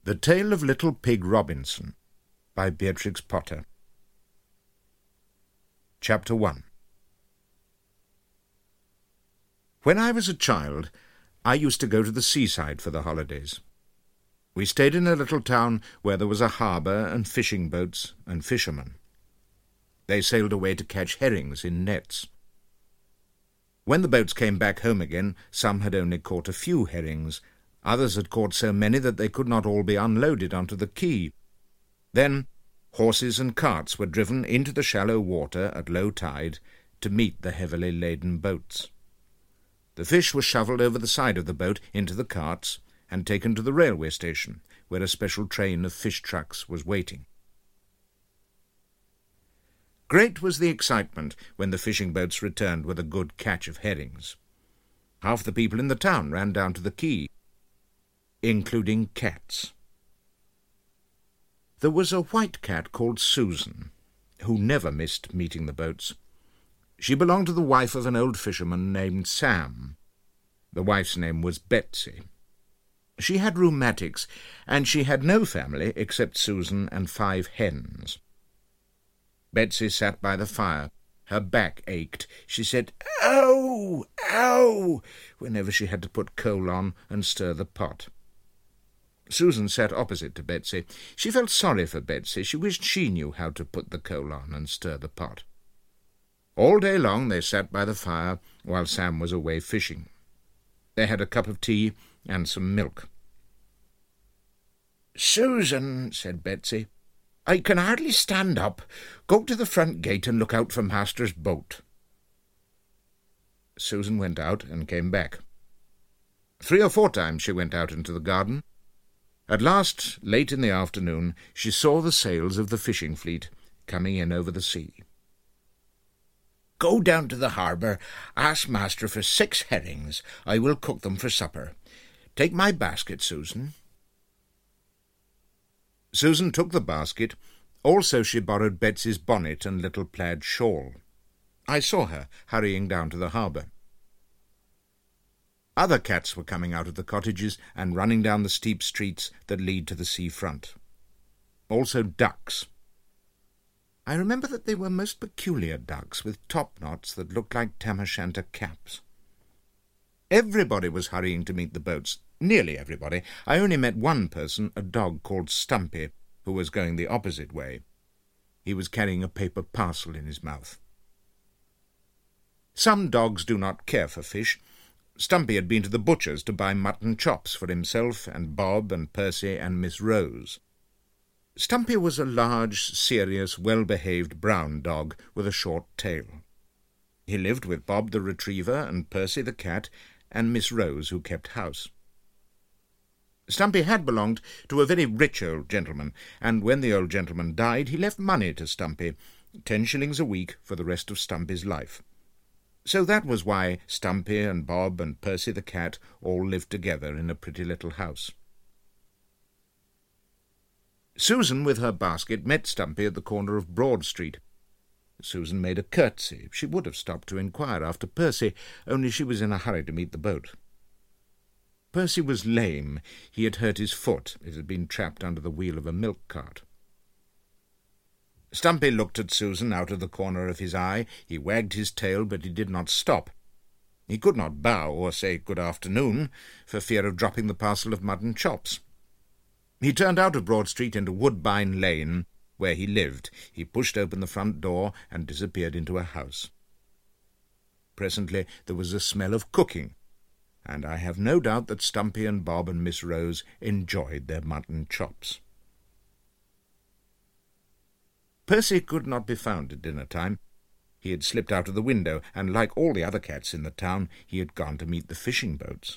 The Tale of Little Pig Robinson by Beatrix Potter. Chapter 1. When I was a child, I used to go to the seaside for the holidays. We stayed in a little town where there was a harbour and fishing boats and fishermen. They sailed away to catch herrings in nets. When the boats came back home again, some had only caught a few herrings. Others had caught so many that they could not all be unloaded onto the quay. Then horses and carts were driven into the shallow water at low tide to meet the heavily laden boats. The fish were shovelled over the side of the boat into the carts and taken to the railway station, where a special train of fish trucks was waiting. Great was the excitement when the fishing boats returned with a good catch of herrings. Half the people in the town ran down to the quay, including cats. There was a white cat called Susan, who never missed meeting the boats. She belonged to the wife of an old fisherman named Sam. The wife's name was Betsy. She had rheumatics, and she had no family except Susan and 5 hens. Betsy sat by the fire. Her back ached. She said, "Ow, ow," whenever she had to put coal on and stir the pot. Susan sat opposite to Betsy. She felt sorry for Betsy. She wished she knew how to put the coal on and stir the pot. All day long they sat by the fire while Sam was away fishing. They had a cup of tea and some milk. "Susan," said Betsy, "I can hardly stand up. Go to the front gate and look out for Master's boat." Susan went out and came back. 3 or 4 times she went out into the garden. At last, late in the afternoon, she saw the sails of the fishing fleet coming in over the sea. "Go down to the harbour, ask Master for 6 herrings. I will cook them for supper. Take my basket, Susan." Susan took the basket. Also she borrowed Betsy's bonnet and little plaid shawl. I saw her hurrying down to the harbour. Other cats were coming out of the cottages and running down the steep streets that lead to the sea front. Also ducks. I remember that they were most peculiar ducks, with top-knots that looked like tam-o'-shanter caps. Everybody was hurrying to meet the boats. Nearly everybody. I only met one person, a dog called Stumpy, who was going the opposite way. He was carrying a paper parcel in his mouth. Some dogs do not care for fish. Stumpy had been to the butcher's to buy mutton chops for himself and Bob and Percy and Miss Rose. Stumpy was a large, serious, well-behaved brown dog with a short tail. He lived with Bob the retriever and Percy the cat and Miss Rose, who kept house. Stumpy had belonged to a very rich old gentleman, and when the old gentleman died he left money to Stumpy, 10 shillings a week for the rest of Stumpy's life. So that was why Stumpy and Bob and Percy the cat all lived together in a pretty little house. Susan, with her basket, met Stumpy at the corner of Broad Street. Susan made a curtsy. She would have stopped to inquire after Percy, only she was in a hurry to meet the boat. Percy was lame. He had hurt his foot. It had been trapped under the wheel of a milk cart. Stumpy looked at Susan out of the corner of his eye. He wagged his tail, but he did not stop. He could not bow or say good afternoon, for fear of dropping the parcel of mutton chops. He turned out of Broad Street into Woodbine Lane, where he lived. He pushed open the front door and disappeared into a house. Presently there was a smell of cooking, and I have no doubt that Stumpy and Bob and Miss Rose enjoyed their mutton chops. Percy could not be found at dinner-time. He had slipped out of the window, and like all the other cats in the town, he had gone to meet the fishing boats.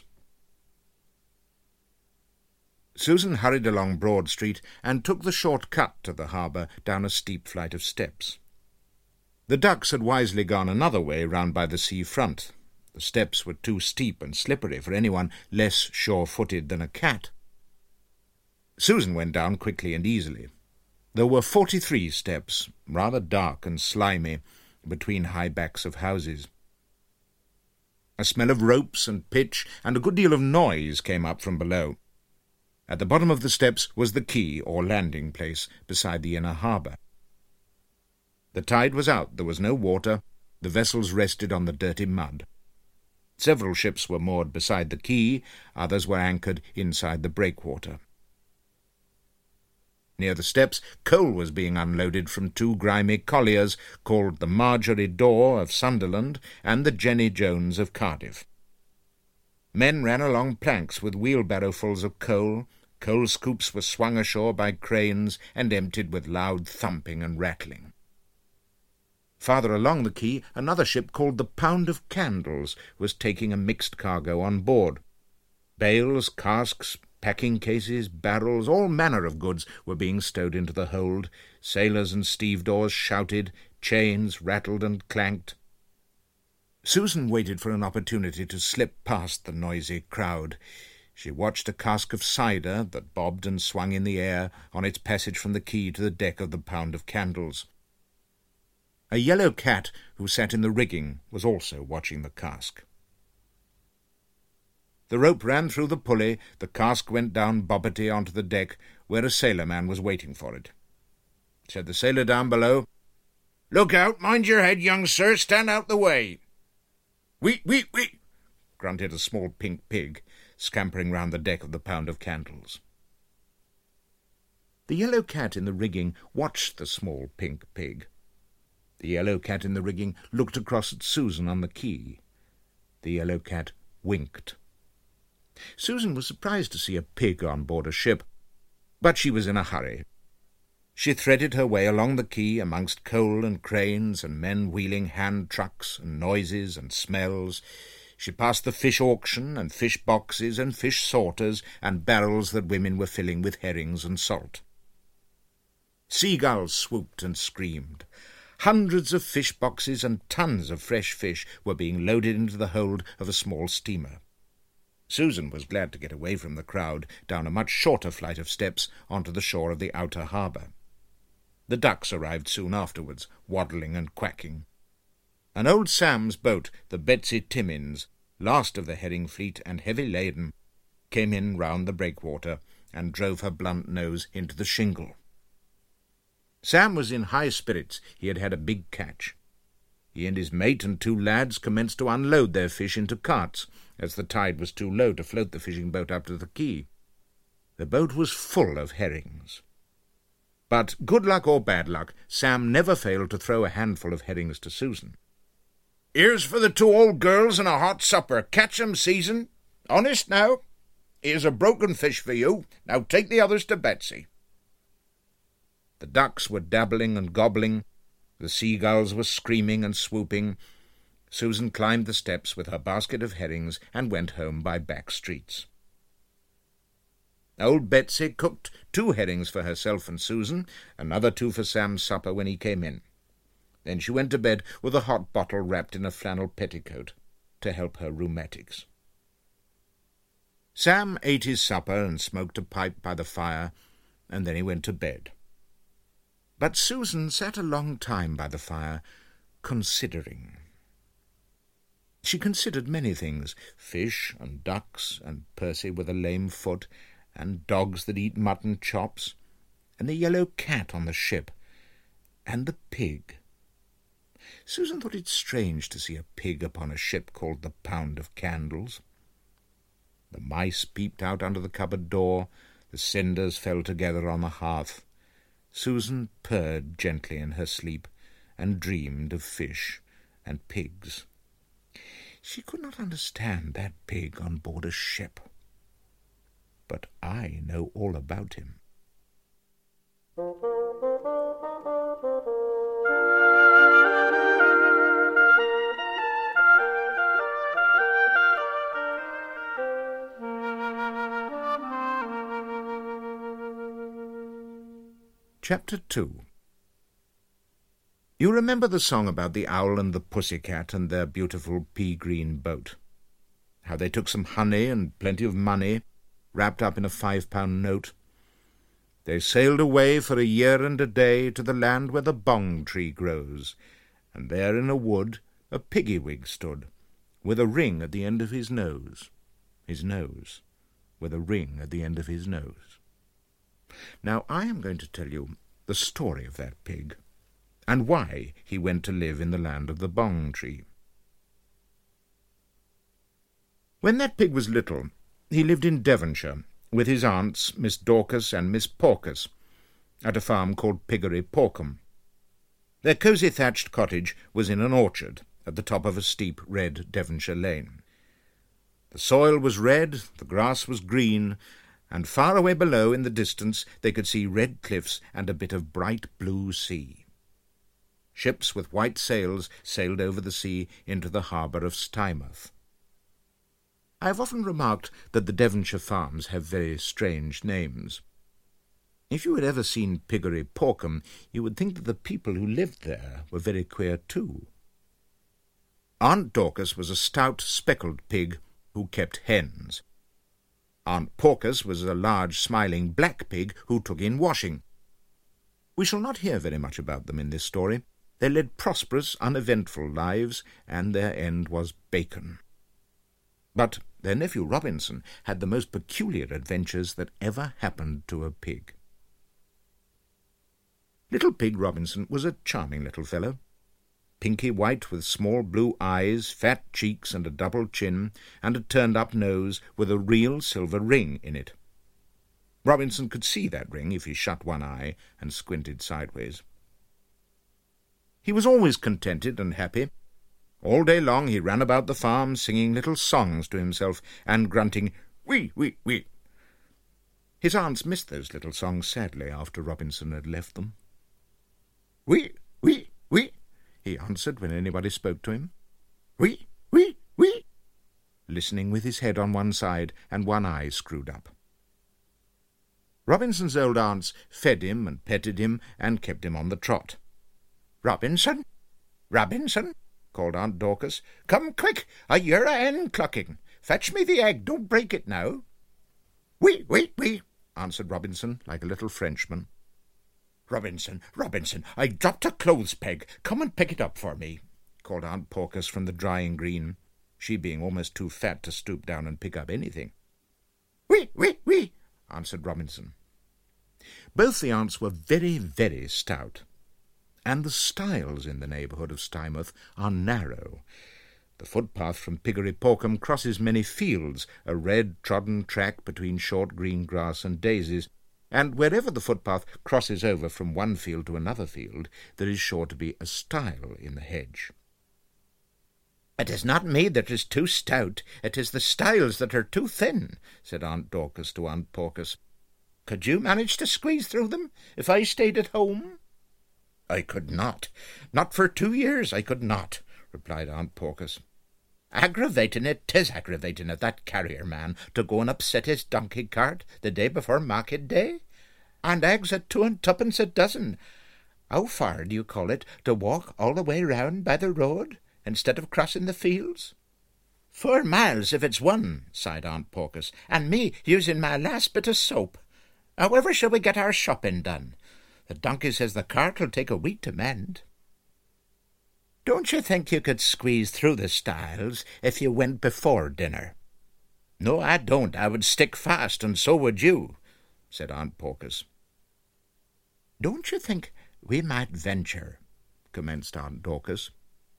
Susan hurried along Broad Street and took the short cut to the harbour down a steep flight of steps. The ducks had wisely gone another way round by the sea front. The steps were too steep and slippery for anyone less sure-footed than a cat. Susan went down quickly and easily. There were 43 steps, rather dark and slimy, between high backs of houses. A smell of ropes and pitch and a good deal of noise came up from below. At the bottom of the steps was the quay, or landing place, beside the inner harbour. The tide was out, there was no water, the vessels rested on the dirty mud. Several ships were moored beside the quay, others were anchored inside the breakwater. Near the steps, coal was being unloaded from two grimy colliers called the Marjorie Daw of Sunderland and the Jenny Jones of Cardiff. Men ran along planks with wheelbarrowfuls of coal. Coal scoops were swung ashore by cranes and emptied with loud thumping and rattling. Farther along the quay, another ship called the Pound of Candles was taking a mixed cargo on board. Bales, casks, packing cases, barrels, all manner of goods were being stowed into the hold. Sailors and stevedores shouted, chains rattled and clanked. Susan waited for an opportunity to slip past the noisy crowd. She watched a cask of cider that bobbed and swung in the air on its passage from the quay to the deck of the Pound of Candles. A yellow cat who sat in the rigging was also watching the cask. The rope ran through the pulley, the cask went down bobbity onto the deck, where a sailor-man was waiting for it. Said the sailor down below, "Look out, mind your head, young sir, stand out the way." "Wheat, wheat, wheat," grunted a small pink pig, scampering round the deck of the Pound of Candles. The yellow cat in the rigging watched the small pink pig. The yellow cat in the rigging looked across at Susan on the quay. The yellow cat winked. Susan was surprised to see a pig on board a ship, but she was in a hurry. She threaded her way along the quay amongst coal and cranes and men wheeling hand trucks and noises and smells. She passed the fish auction and fish boxes and fish sorters and barrels that women were filling with herrings and salt. Seagulls swooped and screamed. Hundreds of fish boxes and tons of fresh fish were being loaded into the hold of a small steamer. Susan was glad to get away from the crowd down a much shorter flight of steps onto the shore of the outer harbour. The ducks arrived soon afterwards, waddling and quacking. And old Sam's boat, the Betsy Timmins, last of the herring fleet and heavy laden, came in round the breakwater and drove her blunt nose into the shingle. Sam was in high spirits. He had had a big catch. He and his mate and two lads commenced to unload their fish into carts, as the tide was too low to float the fishing boat up to the quay. The boat was full of herrings. But, good luck or bad luck, Sam never failed to throw a handful of herrings to Susan. "Here's for the two old girls and a hot supper. Catch 'em, Susan. Honest now. Here's a broken fish for you. Now take the others to Betsy." The ducks were dabbling and gobbling. The seagulls were screaming and swooping. Susan climbed the steps with her basket of herrings and went home by back streets. Old Betsy cooked 2 herrings for herself and Susan, another 2 for Sam's supper when he came in. Then she went to bed with a hot bottle wrapped in a flannel petticoat to help her rheumatics. Sam ate his supper and smoked a pipe by the fire, and then he went to bed. But Susan sat a long time by the fire, considering. She considered many things, fish and ducks and Percy with a lame foot, and dogs that eat mutton chops, and the yellow cat on the ship, and the pig. Susan thought it strange to see a pig upon a ship called the Pound of Candles. The mice peeped out under the cupboard door, the cinders fell together on the hearth. Susan purred gently in her sleep, and dreamed of fish and pigs. She could not understand that pig on board a ship. But I know all about him. Chapter 2. You remember the song about the owl and the pussycat and their beautiful pea-green boat? How they took some honey and plenty of money, wrapped up in a 5-pound note. They sailed away for a year and a day to the land where the bong tree grows, and there in a wood a piggy-wig stood, with a ring at the end of his nose. with a ring at the end of his nose. Now I am going to tell you the story of that pig, and why he went to live in the land of the bong tree. When that pig was little, he lived in Devonshire with his aunts, Miss Dorcas and Miss Porcus, at a farm called Piggery Porkham. Their cosy thatched cottage was in an orchard at the top of a steep red Devonshire lane. The soil was red, the grass was green, and far away below in the distance they could see red cliffs and a bit of bright blue sea. Ships with white sails sailed over the sea into the harbour of Stymouth. I have often remarked that the Devonshire farms have very strange names. If you had ever seen Piggery Porkham, you would think that the people who lived there were very queer too. Aunt Dorcas was a stout, speckled pig who kept hens. Aunt Porcus was a large, smiling black pig who took in washing. We shall not hear very much about them in this story. They led prosperous, uneventful lives, and their end was bacon. But their nephew Robinson had the most peculiar adventures that ever happened to a pig. Little Pig Robinson was a charming little fellow, pinky white with small blue eyes, fat cheeks and a double chin, and a turned-up nose with a real silver ring in it. Robinson could see that ring if he shut one eye and squinted sideways. He was always contented and happy. All day long he ran about the farm singing little songs to himself and grunting, "Wee, wee, wee." His aunts missed those little songs sadly after Robinson had left them. "Wee, wee, wee," he answered when anybody spoke to him. "Wee, wee, wee," listening with his head on one side and one eye screwed up. Robinson's old aunts fed him and petted him and kept him on the trot. "Robinson, Robinson," called Aunt Dorcas, "come quick, I hear a hen clucking. Fetch me the egg, don't break it now." "Wee, wee, wee," answered Robinson, like a little Frenchman. "Robinson, Robinson, I dropped a clothes peg. Come and pick it up for me," called Aunt Porcus from the drying green, she being almost too fat to stoop down and pick up anything. "Wee, wee, wee," answered Robinson. Both the aunts were very, very stout, and the stiles in the neighbourhood of Stymouth are narrow. The footpath from Piggery Porkham crosses many fields, a red trodden track between short green grass and daisies, and wherever the footpath crosses over from one field to another field, there is sure to be a stile in the hedge. "It is not me that is too stout, it is the stiles that are too thin," said Aunt Dorcas to Aunt Porcus. "Could you manage to squeeze through them if I stayed at home?" "I could not. Not for 2 years I could not," replied Aunt Porcus. "Aggravating it, 'tis aggravating of that carrier man to go and upset his donkey cart the day before market day. And eggs at 2 and 2pence a dozen. How far do you call it to walk all the way round by the road instead of crossing the fields?" "4 miles if it's 1, sighed Aunt Porcus, "and me using my last bit of soap. However shall we get our shopping done? The donkey says the cart'll take a week to mend." "Don't you think you could squeeze through the stiles if you went before dinner?" "No, I don't. I would stick fast, and so would you," said Aunt Porcus. "Don't you think we might venture," commenced Aunt Dorcas.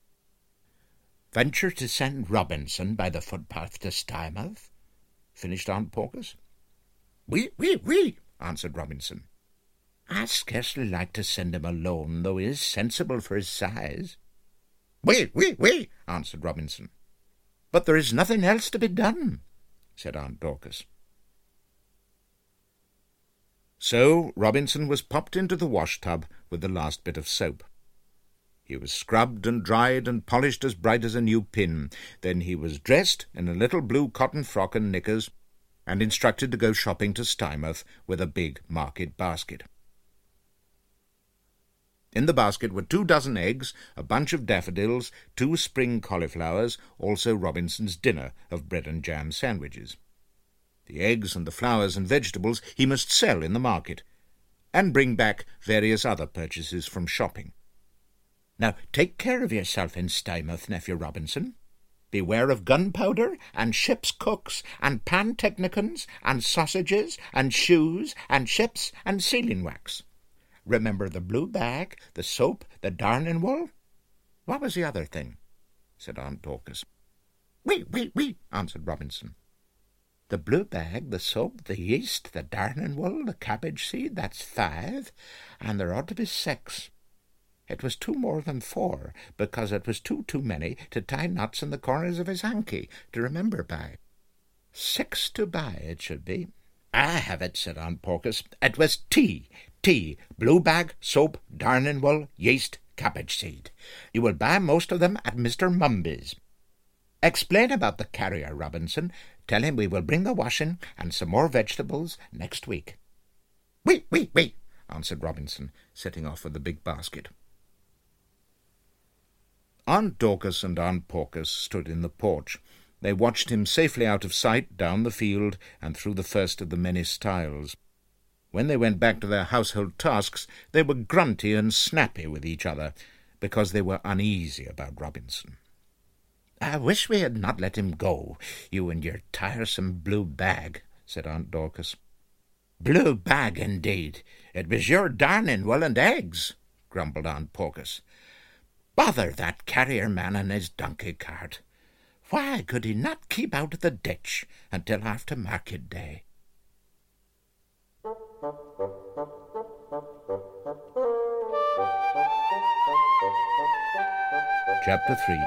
"Venture to send Robinson by the footpath to Stymouth?" finished Aunt Porcus. "Oui, oui, oui," answered Robinson. "I scarcely like to send him alone, though he is sensible for his size." "Oui, oui, oui," answered Robinson. "But there is nothing else to be done," said Aunt Dorcas. So Robinson was popped into the wash-tub with the last bit of soap. He was scrubbed and dried and polished as bright as a new pin. Then he was dressed in a little blue cotton frock and knickers, and instructed to go shopping to Stymouth with a big market basket. In the basket were 2 dozen eggs, a bunch of daffodils, 2 spring cauliflowers, also Robinson's dinner of bread and jam sandwiches. The eggs and the flowers and vegetables he must sell in the market, and bring back various other purchases from shopping. "Now take care of yourself in Stymouth, nephew Robinson," Beware of gunpowder, and ship's cooks, and pantechnicons, and sausages, and shoes, and ships, and sealing wax. Remember the blue bag, the soap, the darning wool? What was the other thing? Said Aunt Dorcas. We, answered Robinson. The blue bag, the soap, the yeast, the darning wool, the cabbage seed, that's 5, and there ought to be 6. It was 2 more than 4, because it was too many to tie knots in the corners of his hanky to remember by. 6 to buy it should be. I have it, said Aunt Dorcas. It was tea, blue bag, soap, darning wool, yeast, cabbage seed. You will buy most of them at Mr. Mumby's. Explain about the carrier, Robinson. Tell him we will bring the washing and some more vegetables next week. Oui, answered Robinson, setting off with the big basket. Aunt Dorcas and Aunt Dorcas stood in the porch. They watched him safely out of sight, down the field, and through the first of the many stiles. When they went back to their household tasks, they were grunty and snappy with each other, because they were uneasy about Robinson. I wish we had not let him go, you and your tiresome blue bag, said Aunt Dorcas. Blue bag, indeed! It was your darning wool and eggs, grumbled Aunt Dorcas. Bother that carrier man and his donkey cart. Why could he not keep out of the ditch until after market day? Chapter 3.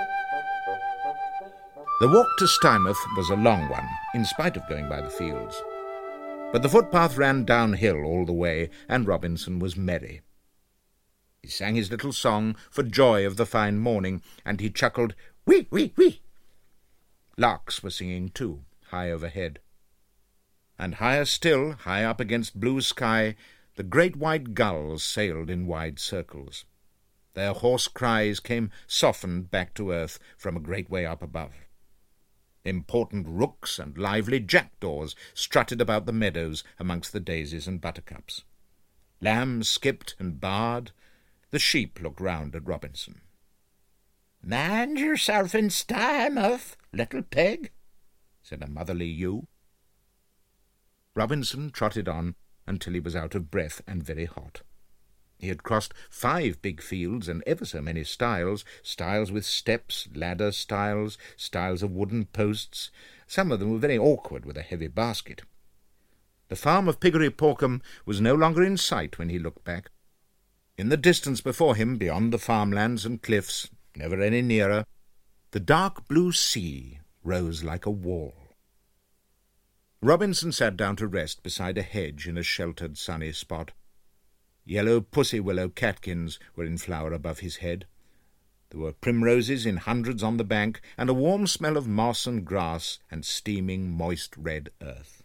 The walk to Stymouth was a long one, in spite of going by the fields. But the footpath ran downhill all the way, and Robinson was merry. He sang his little song for joy of the fine morning, and he chuckled, wee, wee, wee. Larks were singing too, high overhead. And higher still, high up against blue sky, the great white gulls sailed in wide circles. Their hoarse cries came softened back to earth from a great way up above. Important rooks and lively jackdaws strutted about the meadows amongst the daisies and buttercups. Lambs skipped and baaed. The sheep looked round at Robinson. Mind yourself in Stymouth, little pig, said a motherly ewe. Robinson trotted on until he was out of breath and very hot. He had crossed 5 big fields and ever so many stiles with steps, ladder stiles of wooden posts. Some of them were very awkward with a heavy basket. The farm of Piggery Porkham was no longer in sight when he looked back. In the distance before him, beyond the farmlands and cliffs, never any nearer, the dark blue sea rose like a wall. Robinson sat down to rest beside a hedge in a sheltered, sunny spot. Yellow pussy-willow catkins were in flower above his head. There were primroses in hundreds on the bank, and a warm smell of moss and grass and steaming, moist red earth.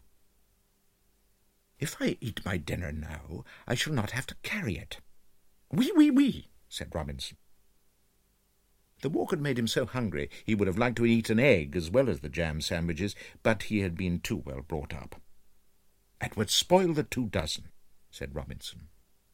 If I eat my dinner now, I shall not have to carry it. Wee, said Robinson. The walk had made him so hungry he would have liked to eat an egg as well as the jam sandwiches, but he had been too well brought up. It would spoil the 2 dozen, said Robinson.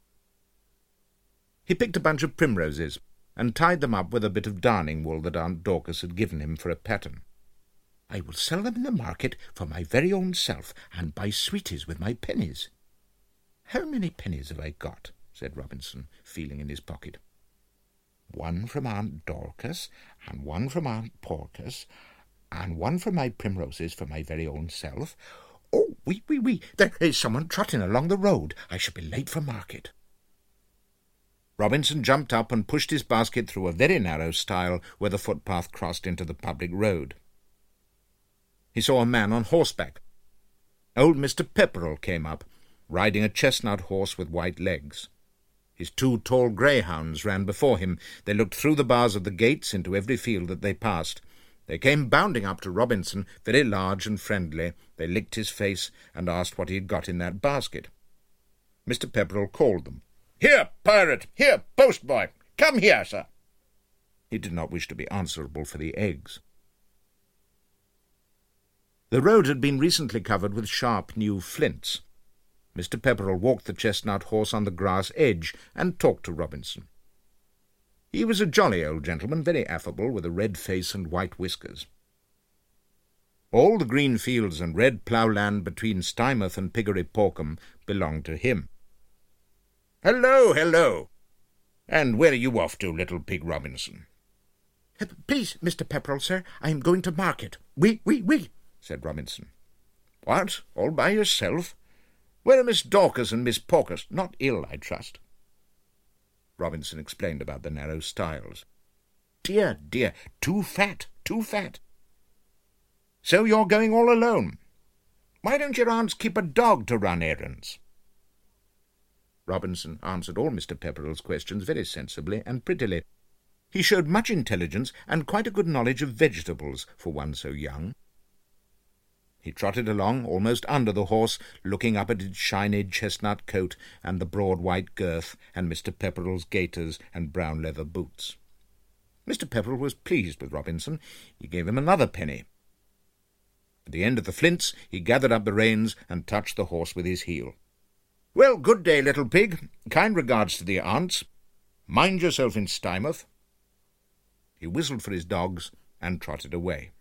He picked a bunch of primroses and tied them up with a bit of darning wool that Aunt Dorcas had given him for a pattern. I will sell them in the market for my very own self, and buy sweeties with my pennies. How many pennies have I got? Said Robinson, feeling in his pocket. 1 from Aunt Dorcas, and 1 from Aunt Dorcas, and 1 from my primroses for my very own self. Oh, wee, there is someone trotting along the road. I shall be late for market. Robinson jumped up and pushed his basket through a very narrow stile where the footpath crossed into the public road. He saw a man on horseback. Old Mr. Pepperell came up, riding a chestnut horse with white legs. His 2 tall greyhounds ran before him. They looked through the bars of the gates into every field that they passed. They came bounding up to Robinson, very large and friendly. They licked his face and asked what he had got in that basket. Mr. Pepperell called them. Here, pirate! Here, postboy! Come here, sir! He did not wish to be answerable for the eggs. The road had been recently covered with sharp new flints. Mr. Pepperell walked the chestnut horse on the grass edge and talked to Robinson. He was a jolly old gentleman, very affable, with a red face and white whiskers. All the green fields and red plough-land between Stymouth and Piggery Porkham belonged to him. "Hello, hello! And where are you off to, little Pig Robinson?" "Please, Mr. Pepperell, sir, I am going to market." "Oui," said Robinson. "What, all by yourself? Where are Miss Dorcas and Miss Porkis? Not ill, I trust?" Robinson explained about the narrow stiles. "Dear, dear, too fat, too fat." "So you're going all alone? Why don't your aunts keep a dog to run errands?" Robinson answered all Mr. Pepperell's questions very sensibly and prettily. He showed much intelligence and quite a good knowledge of vegetables for one so young. He trotted along almost under the horse, looking up at its shiny chestnut coat and the broad white girth and Mr. Pepperell's gaiters and brown leather boots. Mr. Pepperell was pleased with Robinson. He gave him another penny. At the end of the flints he gathered up the reins and touched the horse with his heel. "Well, good day, little pig. Kind regards to the aunts. Mind yourself in Stymouth." He whistled for his dogs and trotted away.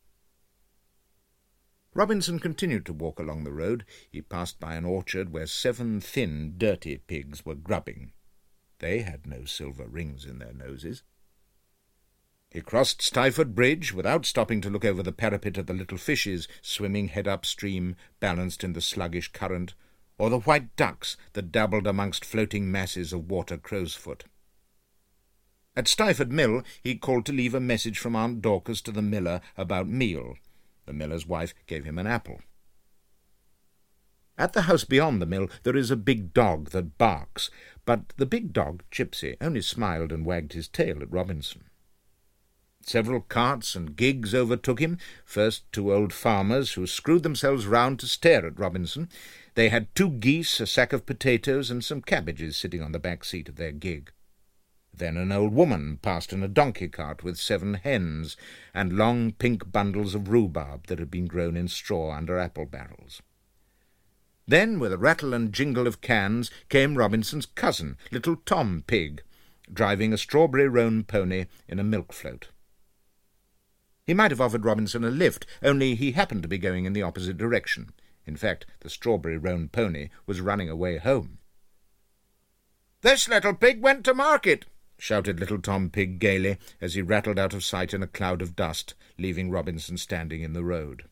Robinson continued to walk along the road. He passed by an orchard where 7 thin, dirty pigs were grubbing. They had no silver rings in their noses. He crossed Stiford Bridge without stopping to look over the parapet at the little fishes swimming head upstream, balanced in the sluggish current, or the white ducks that dabbled amongst floating masses of water crowsfoot. At Stiford Mill he called to leave a message from Aunt Dorcas to the miller about meal. The miller's wife gave him an apple. At the house beyond the mill there is a big dog that barks, but the big dog, Gypsy, only smiled and wagged his tail at Robinson. Several carts and gigs overtook him, first 2 old farmers who screwed themselves round to stare at Robinson. They had 2 geese, a sack of potatoes, and some cabbages sitting on the back seat of their gig. Then an old woman passed in a donkey cart with 7 hens and long pink bundles of rhubarb that had been grown in straw under apple barrels. Then, with a rattle and jingle of cans, came Robinson's cousin, little Tom Pig, driving a strawberry roan pony in a milk float. He might have offered Robinson a lift, only he happened to be going in the opposite direction. In fact, the strawberry roan pony was running away home. "This little pig went to market," shouted little Tom Pig gaily, as he rattled out of sight in a cloud of dust, leaving Robinson standing in the road.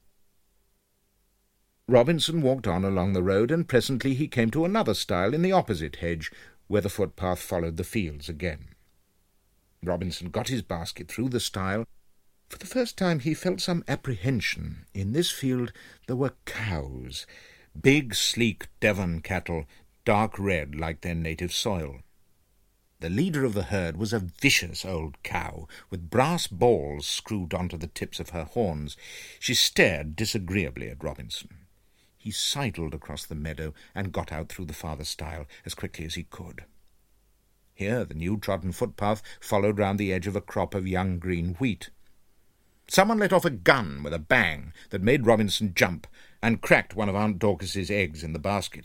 Robinson walked on along the road, and presently he came to another stile in the opposite hedge, where the footpath followed the fields again. Robinson got his basket through the stile. For the first time he felt some apprehension. In this field there were cows, big, sleek Devon cattle, dark red like their native soil. The leader of the herd was a vicious old cow, with brass balls screwed onto the tips of her horns. She stared disagreeably at Robinson. He sidled across the meadow and got out through the farther stile as quickly as he could. Here the new-trodden footpath followed round the edge of a crop of young green wheat. Someone let off a gun with a bang that made Robinson jump and cracked one of Aunt Dorcas's eggs in the basket.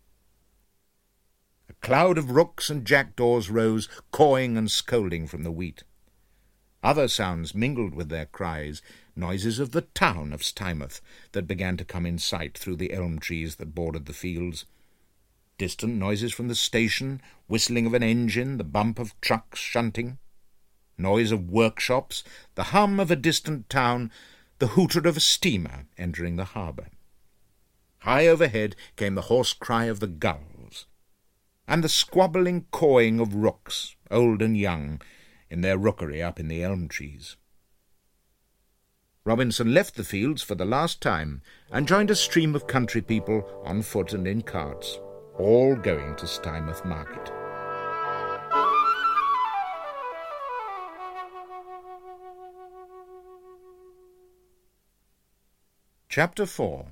A cloud of rooks and jackdaws rose, cawing and scolding from the wheat. Other sounds mingled with their cries, noises of the town of Stymouth that began to come in sight through the elm trees that bordered the fields. Distant noises from the station, whistling of an engine, the bump of trucks shunting, noise of workshops, the hum of a distant town, the hooter of a steamer entering the harbour. High overhead came the hoarse cry of the gulls, and the squabbling cawing of rooks, old and young, in their rookery up in the elm trees. Robinson left the fields for the last time and joined a stream of country people on foot and in carts, all going to Stymouth Market. Chapter 4.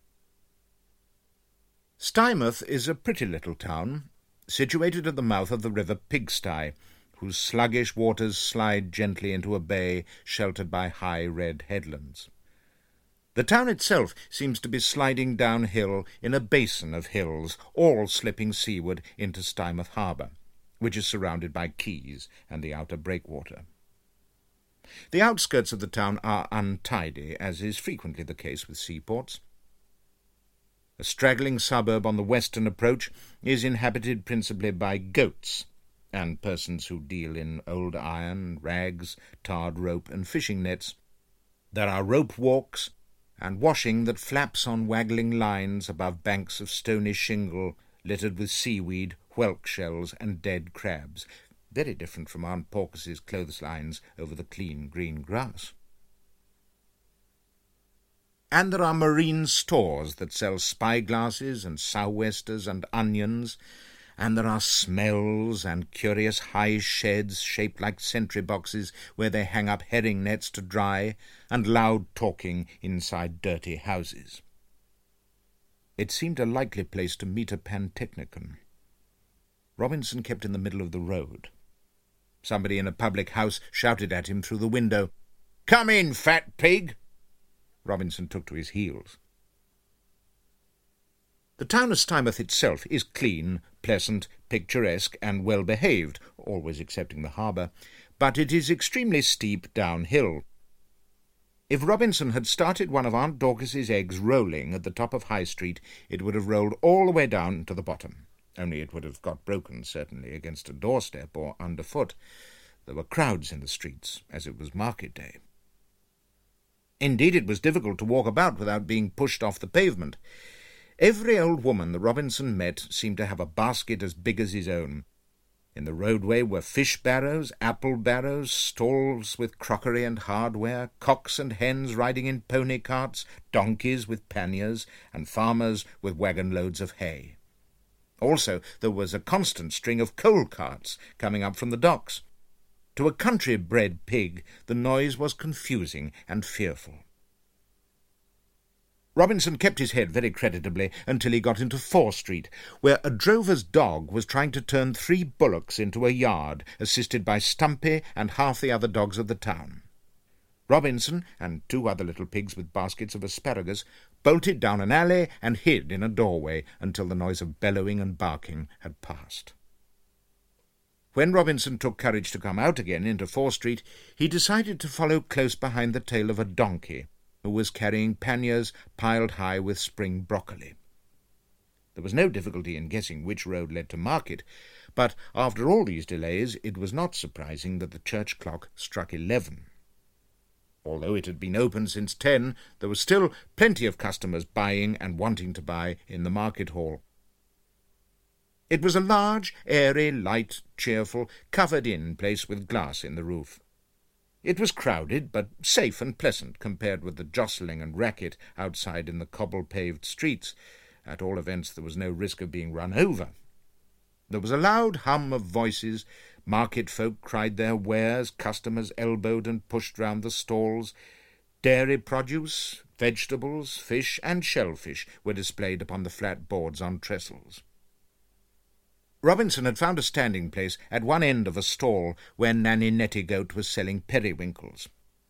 Stymouth is a pretty little town, situated at the mouth of the river Pigsty, whose sluggish waters slide gently into a bay sheltered by high red headlands. The town itself seems to be sliding downhill in a basin of hills, all slipping seaward into Stymouth harbour, which is surrounded by quays and the outer breakwater. The outskirts of the town are untidy, as is frequently the case with seaports. A straggling suburb on the western approach is inhabited principally by goats and persons who deal in old iron, rags, tarred rope and fishing nets. There are rope walks and washing that flaps on waggling lines above banks of stony shingle littered with seaweed, whelk shells and dead crabs, very different from Aunt Porkis's clotheslines over the clean green grass. And there are marine stores that sell spyglasses and sou'westers and onions, and there are smells and curious high sheds shaped like sentry boxes where they hang up herring nets to dry, and loud talking inside dirty houses. It seemed a likely place to meet a pantechnicon. Robinson kept in the middle of the road. Somebody in a public house shouted at him through the window, "Come in, fat pig!" Robinson took to his heels. The town of Stymouth itself is clean, pleasant, picturesque, and well-behaved, always excepting the harbour, but it is extremely steep downhill. If Robinson had started one of Aunt Dorcas's eggs rolling at the top of High Street, it would have rolled all the way down to the bottom, only it would have got broken, certainly, against a doorstep or underfoot. There were crowds in the streets, as it was market day. Indeed, it was difficult to walk about without being pushed off the pavement. Every old woman that Robinson met seemed to have a basket as big as his own. In the roadway were fish barrows, apple barrows, stalls with crockery and hardware, cocks and hens riding in pony carts, donkeys with panniers, and farmers with wagon-loads of hay. Also, there was a constant string of coal carts coming up from the docks. To a country-bred pig, the noise was confusing and fearful. Robinson kept his head very creditably until he got into Fore Street, where a drover's dog was trying to turn 3 bullocks into a yard, assisted by Stumpy and half the other dogs of the town. Robinson, and 2 other little pigs with baskets of asparagus, bolted down an alley and hid in a doorway until the noise of bellowing and barking had passed. When Robinson took courage to come out again into Fore Street, he decided to follow close behind the tail of a donkey, who was carrying panniers piled high with spring broccoli. There was no difficulty in guessing which road led to market, but after all these delays it was not surprising that the church clock struck 11. Although it had been open since 10, there was still plenty of customers buying and wanting to buy in the market hall. It was a large, airy, light, cheerful, covered-in place with glass in the roof. It was crowded, but safe and pleasant compared with the jostling and racket outside in the cobble-paved streets. At all events, there was no risk of being run over. There was a loud hum of voices. Market folk cried their wares, customers elbowed and pushed round the stalls. Dairy produce, vegetables, fish, and shellfish were displayed upon the flat boards on trestles. Robinson had found a standing place at one end of a stall where Nanny Nettigoat was selling periwinkles.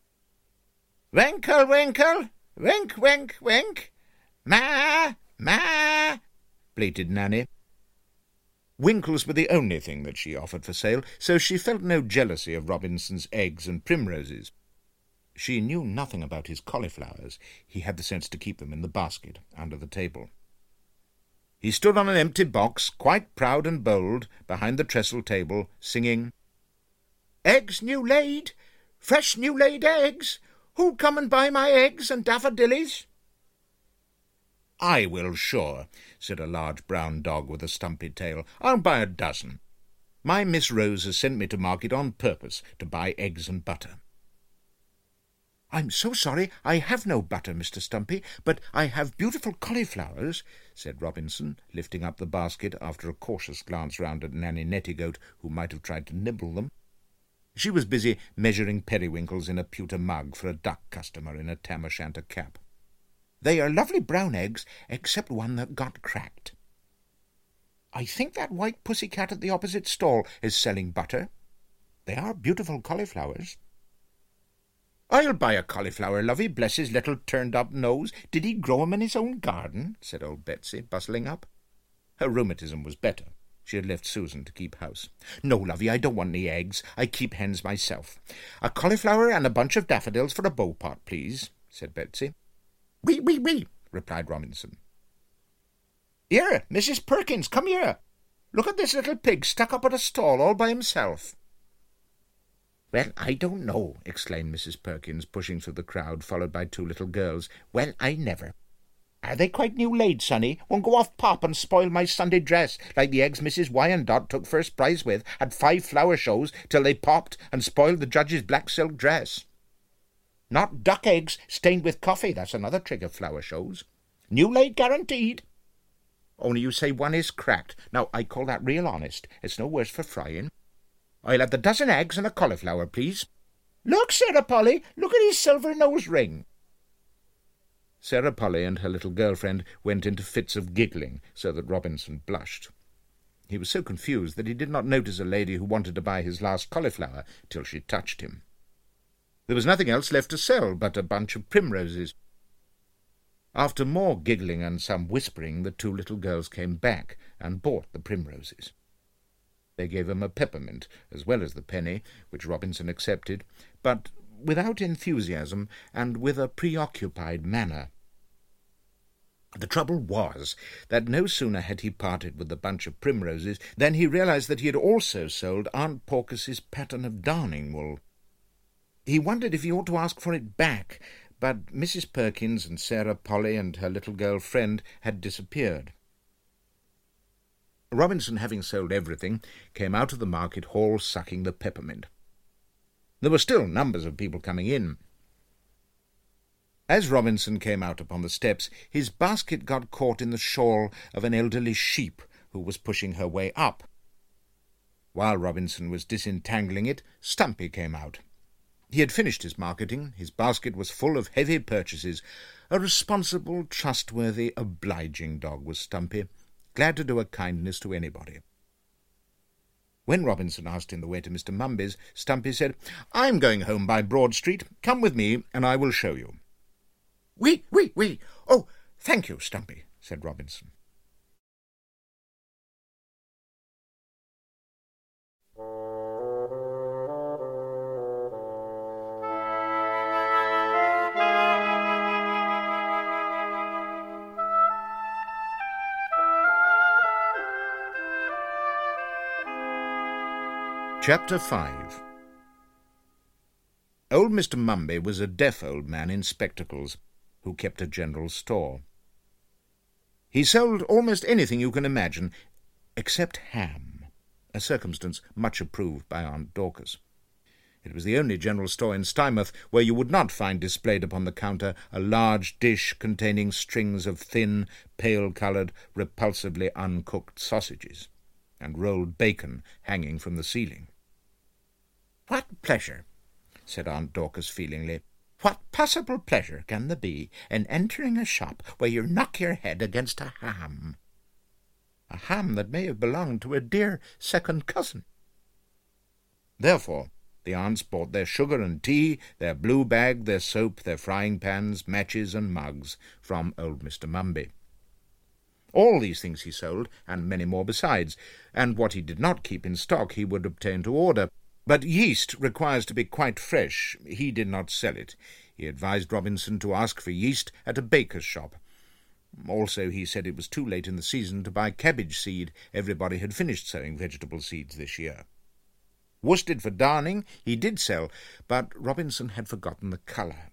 "Winkle, winkle, wink, wink, wink, ma, ma," bleated Nanny. Winkles were the only thing that she offered for sale, so she felt no jealousy of Robinson's eggs and primroses. She knew nothing about his cauliflowers. He had the sense to keep them in the basket under the table. He stood on an empty box, quite proud and bold, behind the trestle table, singing, "Eggs new laid, fresh new laid eggs. Who'll come and buy my eggs and daffodillies?" "I will, sure," said a large brown dog with a stumpy tail. "I'll buy a dozen. My Miss Rose has sent me to market on purpose to buy eggs and butter." "I'm so sorry I have no butter, Mr. Stumpy, but I have beautiful cauliflowers," said Robinson, lifting up the basket after a cautious glance round at Nanny Nettigoat, who might have tried to nibble them. She was busy measuring periwinkles in a pewter mug for a duck customer in a tam-o'-shanter cap. "They are lovely brown eggs, except one that got cracked. I think that white pussy-cat at the opposite stall is selling butter. They are beautiful cauliflowers." "I'll buy a cauliflower, lovey, bless his little turned-up nose. Did he grow 'em in his own garden?" said old Betsy, bustling up. Her rheumatism was better, She had left Susan to keep house. "No, lovey, I don't want any eggs. I keep hens myself. A cauliflower and a bunch of daffodils for a beau-pot, please," said Betsy. "Oui, oui, oui," replied Robinson. "Here, Mrs. Perkins, come here. Look at this little pig stuck up at a stall all by himself." "Well, I don't know," exclaimed Mrs. Perkins, pushing through the crowd, followed by two little girls. "Well, I never. Are they quite new laid, sonny? Won't go off pop and spoil my Sunday dress, like the eggs Mrs. Wyandotte took first prize with at 5 flower shows till they popped and spoiled the judge's black silk dress. Not duck eggs stained with coffee, that's another trick of flower shows. New laid guaranteed. Only you say one is cracked. Now, I call that real honest. It's no worse for frying. I'll have the dozen eggs and a cauliflower, please. Look, Sarah Polly, look at his silver nose ring." Sarah Polly and her little girlfriend went into fits of giggling, so that Robinson blushed. He was so confused that he did not notice a lady who wanted to buy his last cauliflower till she touched him. There was nothing else left to sell but a bunch of primroses. After more giggling and some whispering, the two little girls came back and bought the primroses. They gave him a peppermint, as well as the penny, which Robinson accepted, but without enthusiasm and with a preoccupied manner. The trouble was that no sooner had he parted with the bunch of primroses than he realized that he had also sold Aunt Porkis's pattern of darning wool. He wondered if he ought to ask for it back, but Mrs. Perkins and Sarah Polly and her little girl friend had disappeared. Robinson, having sold everything, came out of the market hall sucking the peppermint. There were still numbers of people coming in. As Robinson came out upon the steps, his basket got caught in the shawl of an elderly sheep who was pushing her way up. While Robinson was disentangling it, Stumpy came out. He had finished his marketing. His basket was full of heavy purchases. A responsible, trustworthy, obliging dog was Stumpy, glad to do a kindness to anybody. When Robinson asked him the way to Mr. Mumby's, Stumpy said, "I'm going home by Broad Street. Come with me, and I will show you." "Oui, oui, oui. Oh, thank you, Stumpy," said Robinson. Chapter 5. Old Mr. Mumby was a deaf old man in spectacles, who kept a general store. He sold almost anything you can imagine, except ham, a circumstance much approved by Aunt Dorcas. It was the only general store in Stymouth where you would not find displayed upon the counter a large dish containing strings of thin, pale-coloured, repulsively uncooked sausages, and rolled bacon hanging from the ceiling. "What pleasure," said Aunt Dorcas feelingly, "what possible pleasure can there be in entering a shop where you knock your head against a ham? A ham that may have belonged to a dear second cousin." Therefore the aunts bought their sugar and tea, their blue bag, their soap, their frying pans, matches, and mugs from old Mr. Mumby. All these things he sold, and many more besides, and what he did not keep in stock he would obtain to order. But yeast requires to be quite fresh. He did not sell it. He advised Robinson to ask for yeast at a baker's shop. Also, he said it was too late in the season to buy cabbage seed. Everybody had finished sowing vegetable seeds this year. Worsted for darning he did sell, but Robinson had forgotten the colour.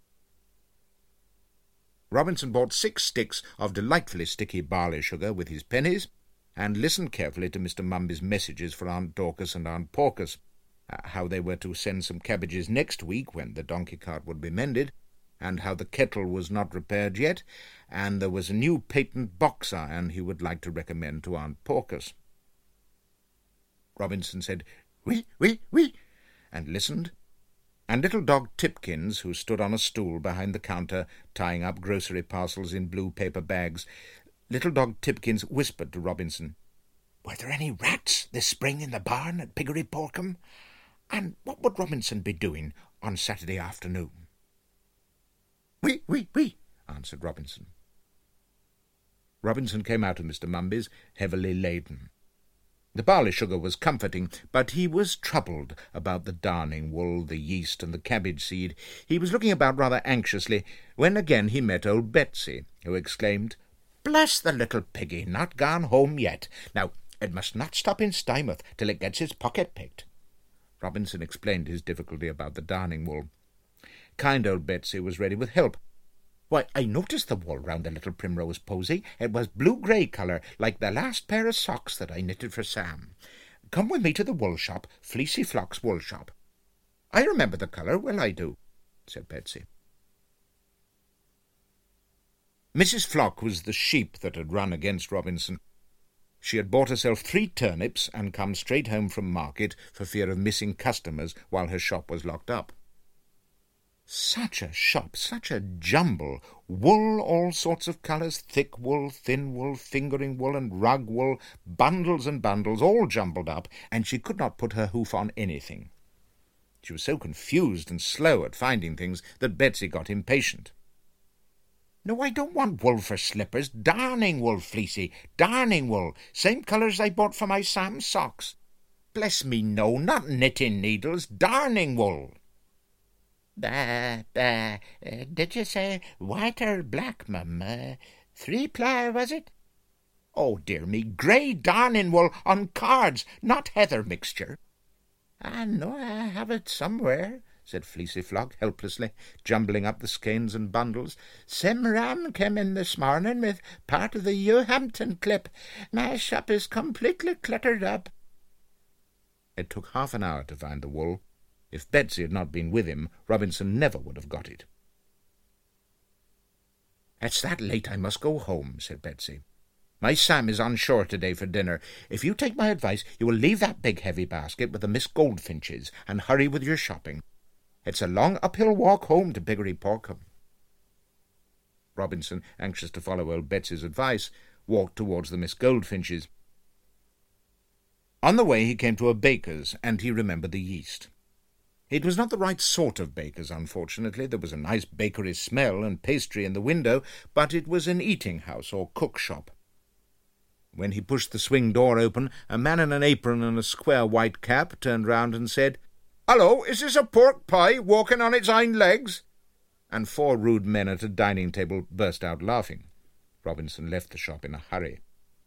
Robinson bought 6 sticks of delightfully sticky barley sugar with his pennies, and listened carefully to Mr. Mumby's messages for Aunt Dorcas and Aunt Porkis, how they were to send some cabbages next week when the donkey-cart would be mended, and how the kettle was not repaired yet, and there was a new patent box iron he would like to recommend to Aunt Porkis. Robinson said, "Oui, oui, oui," and listened, and little dog Tipkins, who stood on a stool behind the counter, tying up grocery parcels in blue paper bags, little dog Tipkins whispered to Robinson, "Were there any rats this spring in the barn at Piggery Porkham? And what would Robinson be doing on Saturday afternoon?" "Oui, oui, oui," answered Robinson. Robinson came out of Mr. Mumby's, heavily laden. The barley sugar was comforting, but he was troubled about the darning wool, the yeast, and the cabbage seed. He was looking about rather anxiously when again he met old Betsy, who exclaimed, "Bless the little piggy, not gone home yet. Now, it must not stop in Stymouth till it gets its pocket picked." Robinson explained his difficulty about the darning wool. Kind old Betsy was ready with help. "Why, I noticed the wool round the little primrose posy. It was blue-grey colour, like the last pair of socks that I knitted for Sam. Come with me to the wool shop, Fleecy Flock's wool shop." "I remember the colour, well I do," said Betsy. Mrs. Flock was the sheep that had run against Robinson. She had bought herself 3 turnips and come straight home from market for fear of missing customers while her shop was locked up. Such a shop, such a jumble! Wool, all sorts of colours, thick wool, thin wool, fingering wool, and rug wool, bundles and bundles, all jumbled up, and she could not put her hoof on anything. She was so confused and slow at finding things that Betsy got impatient. "No, I don't want wool for slippers. Darning wool, Fleecy, darning wool, same colours I bought for my Sam's socks." "Bless me, no, not knitting needles, darning wool." Did you say white or black, mum? 3-ply, was it?" "Oh, dear me, grey darning wool on cards, not heather mixture." "I know I have it somewhere," said Fleecy Flock helplessly, jumbling up the skeins and bundles. "Sim Ram came in this morning with part of the Eughampton clip. My shop is completely cluttered up." It took half an hour to find the wool. If Betsy had not been with him, Robinson never would have got it. "It's that late I must go home," said Betsy. "My Sam is on shore today for dinner. If you take my advice, you will leave that big heavy basket with the Miss Goldfinches and hurry with your shopping. It's a long uphill walk home to Piggery Porkham." Robinson, anxious to follow old Betsy's advice, walked towards the Miss Goldfinches. On the way he came to a baker's, and he remembered the yeast. It was not the right sort of baker's, unfortunately. There was a nice bakery smell and pastry in the window, but it was an eating-house or cook-shop. When he pushed the swing door open, a man in an apron and a square white cap turned round and said, "Hullo, is this a pork pie walking on its hind legs?" And 4 rude men at a dining table burst out laughing. Robinson left the shop in a hurry.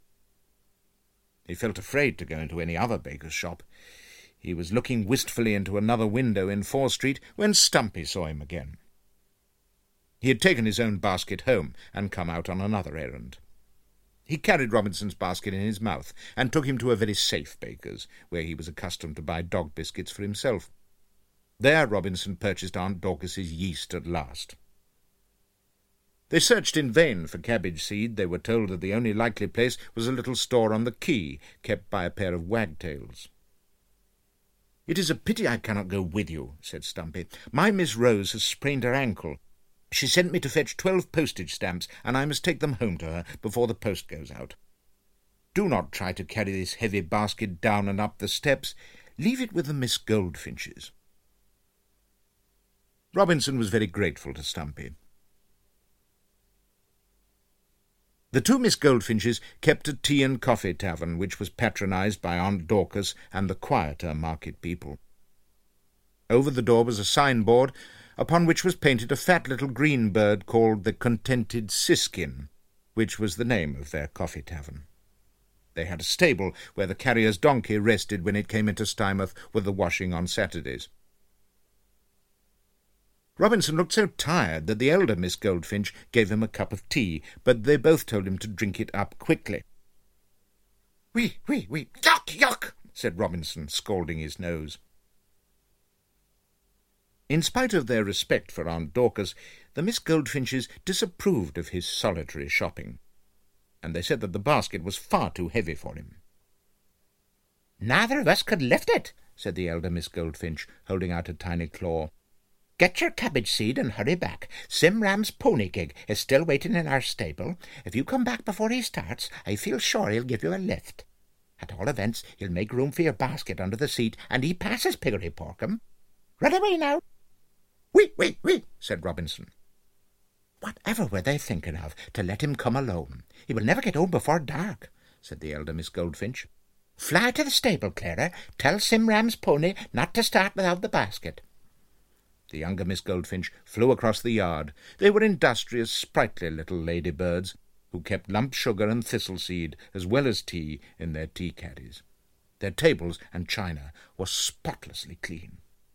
He felt afraid to go into any other baker's shop. He was looking wistfully into another window in Fore Street when Stumpy saw him again. He had taken his own basket home and come out on another errand. He carried Robinson's basket in his mouth and took him to a very safe baker's, where he was accustomed to buy dog biscuits for himself. There Robinson purchased Aunt Dorcas's yeast at last. They searched in vain for cabbage seed. They were told that the only likely place was a little store on the quay, kept by a pair of wagtails. "It is a pity I cannot go with you," said Stumpy. "My Miss Rose has sprained her ankle. She sent me to fetch 12 postage stamps, and I must take them home to her before the post goes out. Do not try to carry this heavy basket down and up the steps. Leave it with the Miss Goldfinches." Robinson was very grateful to Stumpy. The 2 Miss Goldfinches kept a tea and coffee tavern, which was patronized by Aunt Dorcas and the quieter market people. Over the door was a signboard, upon which was painted a fat little green bird called the Contented Siskin, which was the name of their coffee tavern. They had a stable where the carrier's donkey rested when it came into Stymouth with the washing on Saturdays. Robinson looked so tired that the elder Miss Goldfinch gave him a cup of tea, but they both told him to drink it up quickly. "Oui, yuck, yuck," said Robinson, scalding his nose. In spite of their respect for Aunt Dorcas, the Miss Goldfinches disapproved of his solitary shopping, and they said that the basket was far too heavy for him. "Neither of us could lift it," said the elder Miss Goldfinch, holding out a tiny claw. "Get your cabbage seed and hurry back. Sim Ram's pony gig is still waiting in our stable. If you come back before he starts, I feel sure he'll give you a lift. At all events, he'll make room for your basket under the seat, and he passes Piggery Porkham. Run away now." "Oui," said Robinson. "Whatever were they thinking of, to let him come alone? He will never get home before dark," said the elder Miss Goldfinch. Fly to the stable, Clara. Tell Simram's pony not to start without the basket." The younger Miss Goldfinch flew across the yard. They were industrious, sprightly little ladybirds, who kept lump sugar and thistle-seed as well as tea in their tea-caddies. Their tables and china were spotlessly clean.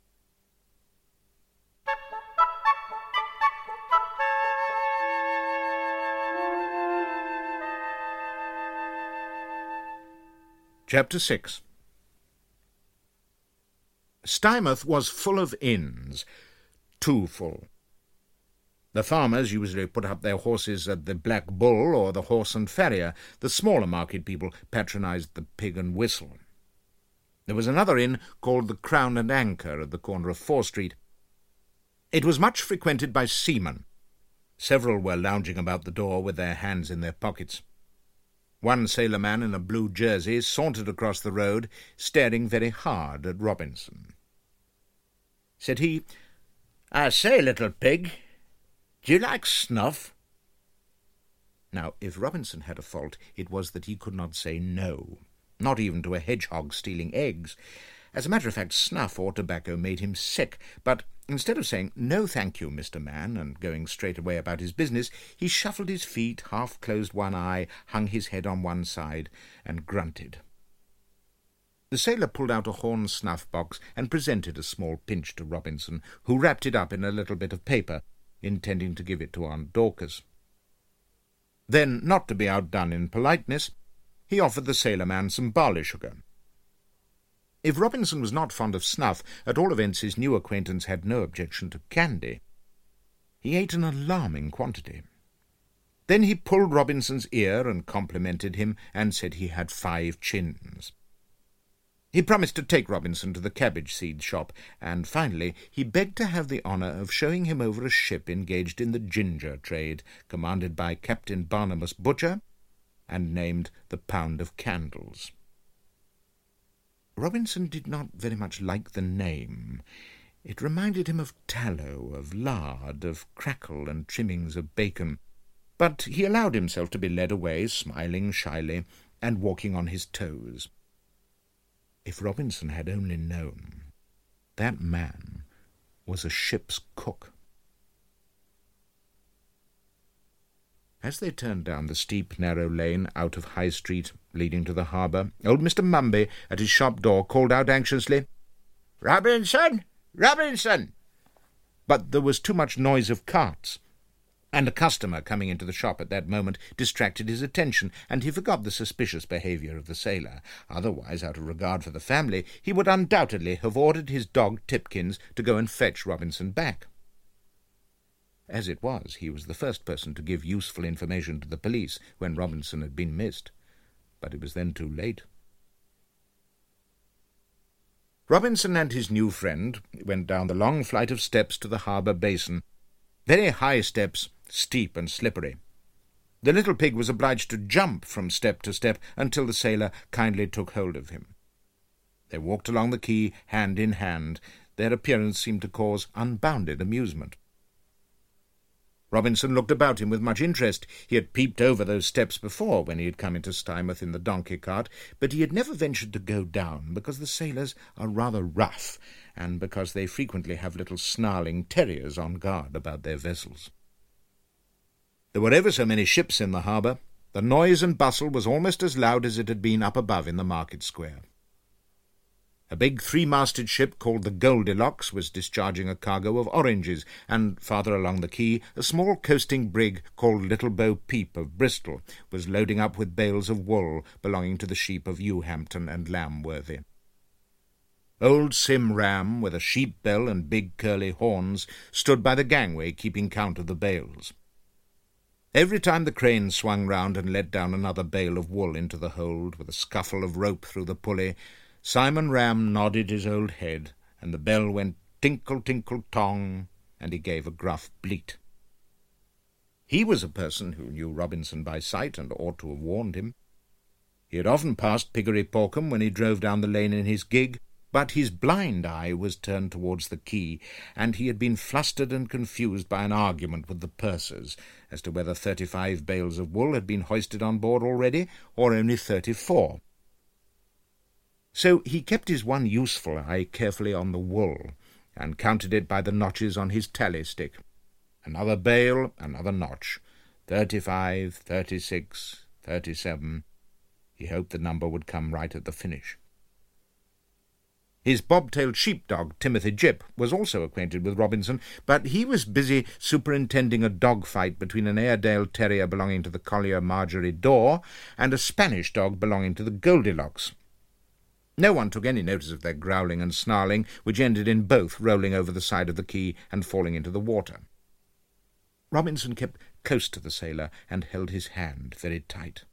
Chapter 6. Stymouth was full of inns, too full. The farmers usually put up their horses at the Black Bull or the Horse and Farrier. The smaller market people patronised the Pig and Whistle. There was another inn called the Crown and Anchor at the corner of Fore Street. It was much frequented by seamen. Several were lounging about the door with their hands in their pockets. One sailor-man in a blue jersey sauntered across the road, staring very hard at Robinson. Said he, "I say, little pig, do you like snuff?" Now, if Robinson had a fault, it was that he could not say no, not even to a hedgehog stealing eggs. As a matter of fact, snuff or tobacco made him sick, but instead of saying, "No, thank you, Mr. Man," and going straight away about his business, he shuffled his feet, half-closed one eye, hung his head on one side, and grunted. The sailor pulled out a horn snuff-box and presented a small pinch to Robinson, who wrapped it up in a little bit of paper, intending to give it to Aunt Dorcas. Then, not to be outdone in politeness, he offered the sailor-man some barley sugar. If Robinson was not fond of snuff, at all events his new acquaintance had no objection to candy. He ate an alarming quantity. Then he pulled Robinson's ear and complimented him, and said he had 5 chins. He promised to take Robinson to the cabbage-seed shop, and finally he begged to have the honour of showing him over a ship engaged in the ginger trade, commanded by Captain Barnabas Butcher, and named the Pound of Candles. Robinson did not very much like the name. It reminded him of tallow, of lard, of crackle and trimmings of bacon. But he allowed himself to be led away, smiling shyly, and walking on his toes. If Robinson had only known, that man was a ship's cook. As they turned down the steep, narrow lane out of High Street leading to the harbour, old Mr. Mumby at his shop door called out anxiously, "Robinson! Robinson!" But there was too much noise of carts, and a customer coming into the shop at that moment distracted his attention, and he forgot the suspicious behaviour of the sailor. Otherwise, out of regard for the family, he would undoubtedly have ordered his dog Tipkins to go and fetch Robinson back. As it was, he was the first person to give useful information to the police when Robinson had been missed, but it was then too late. Robinson and his new friend went down the long flight of steps to the harbour basin, very high steps, steep and slippery. The little pig was obliged to jump from step to step until the sailor kindly took hold of him. They walked along the quay hand in hand. Their appearance seemed to cause unbounded amusement. Robinson looked about him with much interest. He had peeped over those steps before when he had come into Stymouth in the donkey-cart, but he had never ventured to go down, because the sailors are rather rough, and because they frequently have little snarling terriers on guard about their vessels. There were ever so many ships in the harbour. The noise and bustle was almost as loud as it had been up above in the market square. A big 3-masted ship called the Goldilocks was discharging a cargo of oranges, and farther along the quay a small coasting brig called Little Bo Peep of Bristol was loading up with bales of wool belonging to the sheep of Ewhampton and Lambworthy. Old Sim Ram, with a sheep bell and big curly horns, stood by the gangway keeping count of the bales. Every time the crane swung round and let down another bale of wool into the hold, with a scuffle of rope through the pulley, Simon Ram nodded his old head, and the bell went tinkle, tinkle, tong, and he gave a gruff bleat. He was a person who knew Robinson by sight, and ought to have warned him. He had often passed Piggery Porkham when he drove down the lane in his gig, but his blind eye was turned towards the quay, and he had been flustered and confused by an argument with the pursers as to whether 35 bales of wool had been hoisted on board already, or only 34. So he kept his one useful eye carefully on the wool, and counted it by the notches on his tally stick. Another bale, another notch. 35, 36, 37. He hoped the number would come right at the finish. His bobtailed sheepdog, Timothy Jip, was also acquainted with Robinson, but he was busy superintending a dog fight between an Airedale terrier belonging to the collier Marjorie Daw and a Spanish dog belonging to the Goldilocks. No one took any notice of their growling and snarling, which ended in both rolling over the side of the quay and falling into the water. Robinson kept close to the sailor and held his hand very tight.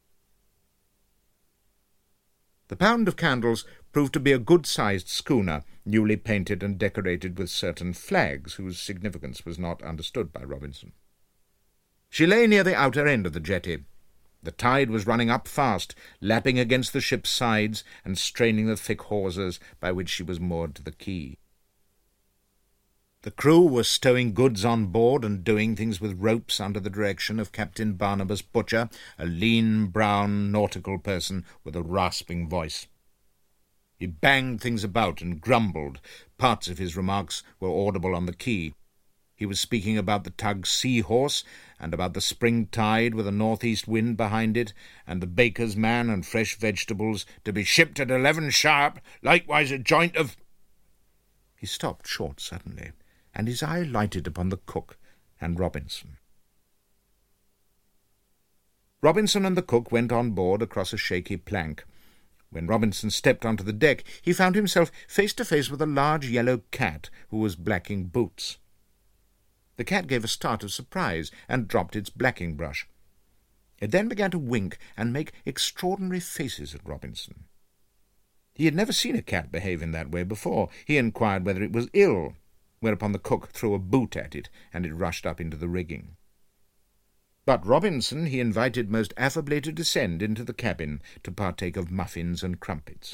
The Pound of Candles proved to be a good-sized schooner, newly painted and decorated with certain flags, whose significance was not understood by Robinson. She lay near the outer end of the jetty. The tide was running up fast, lapping against the ship's sides and straining the thick hawsers by which she was moored to the quay. The crew were stowing goods on board and doing things with ropes under the direction of Captain Barnabas Butcher, a lean, brown, nautical person with a rasping voice. He banged things about and grumbled. Parts of his remarks were audible on the quay. He was speaking about the tug Seahorse, and about the spring tide with a north-east wind behind it, and the baker's man and fresh vegetables to be shipped at 11 sharp, likewise a joint of— He stopped short suddenly, and his eye lighted upon the cook and Robinson. Robinson and the cook went on board across a shaky plank. When Robinson stepped onto the deck, he found himself face to face with a large yellow cat who was blacking boots. The cat gave a start of surprise and dropped its blacking brush. It then began to wink and make extraordinary faces at Robinson. He had never seen a cat behave in that way before. He inquired whether it was ill, whereupon the cook threw a boot at it, and it rushed up into the rigging. But Robinson he invited most affably to descend into the cabin to partake of muffins and crumpets.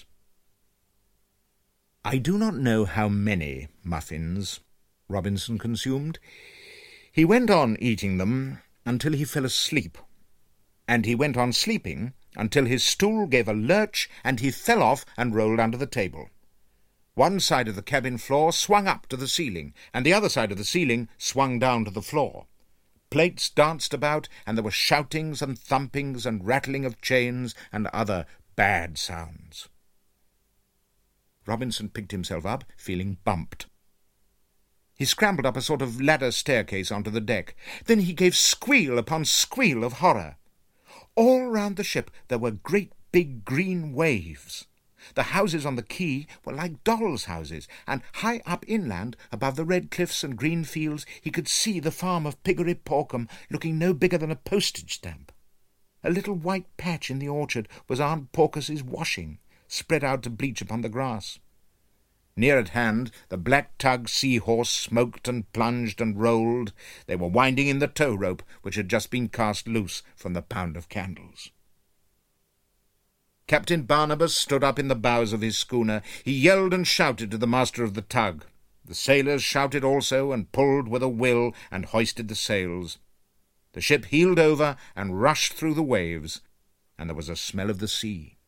I do not know how many muffins Robinson consumed. He went on eating them until he fell asleep, and he went on sleeping until his stool gave a lurch and he fell off and rolled under the table. One side of the cabin floor swung up to the ceiling, and the other side of the ceiling swung down to the floor. Plates danced about, and there were shoutings and thumpings and rattling of chains and other bad sounds. Robinson picked himself up, feeling bumped. He scrambled up a sort of ladder staircase onto the deck. Then he gave squeal upon squeal of horror. All round the ship there were great big green waves. The houses on the quay were like dolls' houses, and high up inland, above the red cliffs and green fields, he could see the farm of Piggery Porcombe looking no bigger than a postage stamp. A little white patch in the orchard was Aunt Porcus's washing, spread out to bleach upon the grass. Near at hand, the black tug Seahorse smoked and plunged and rolled. They were winding in the tow rope, which had just been cast loose from the Pound of Candles. Captain Barnabas stood up in the bows of his schooner. He yelled and shouted to the master of the tug. The sailors shouted also and pulled with a will and hoisted the sails. The ship heeled over and rushed through the waves, and there was a smell of the sea.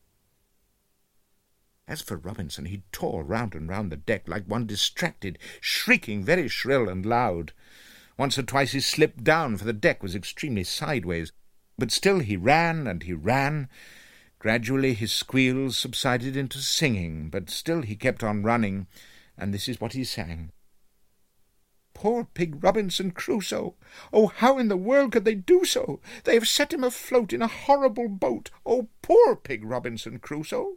As for Robinson, he tore round and round the deck like one distracted, shrieking very shrill and loud. Once or twice he slipped down, for the deck was extremely sideways, but still he ran and he ran. Gradually his squeals subsided into singing, but still he kept on running, and this is what he sang. Poor Pig Robinson Crusoe! Oh, how in the world could they do so? They have set him afloat in a horrible boat. Oh, poor Pig Robinson Crusoe!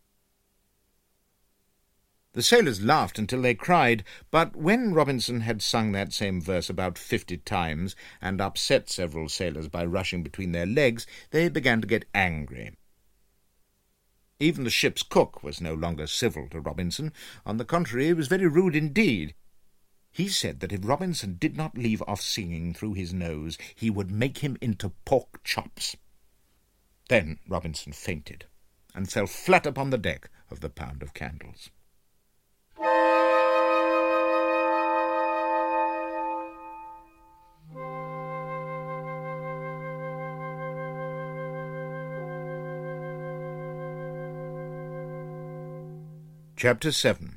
The sailors laughed until they cried, but when Robinson had sung that same verse about 50 times, and upset several sailors by rushing between their legs, they began to get angry. Even the ship's cook was no longer civil to Robinson. On the contrary, he was very rude indeed. He said that if Robinson did not leave off singing through his nose, he would make him into pork chops. Then Robinson fainted, and fell flat upon the deck of the Pound of Candles. Chapter 7.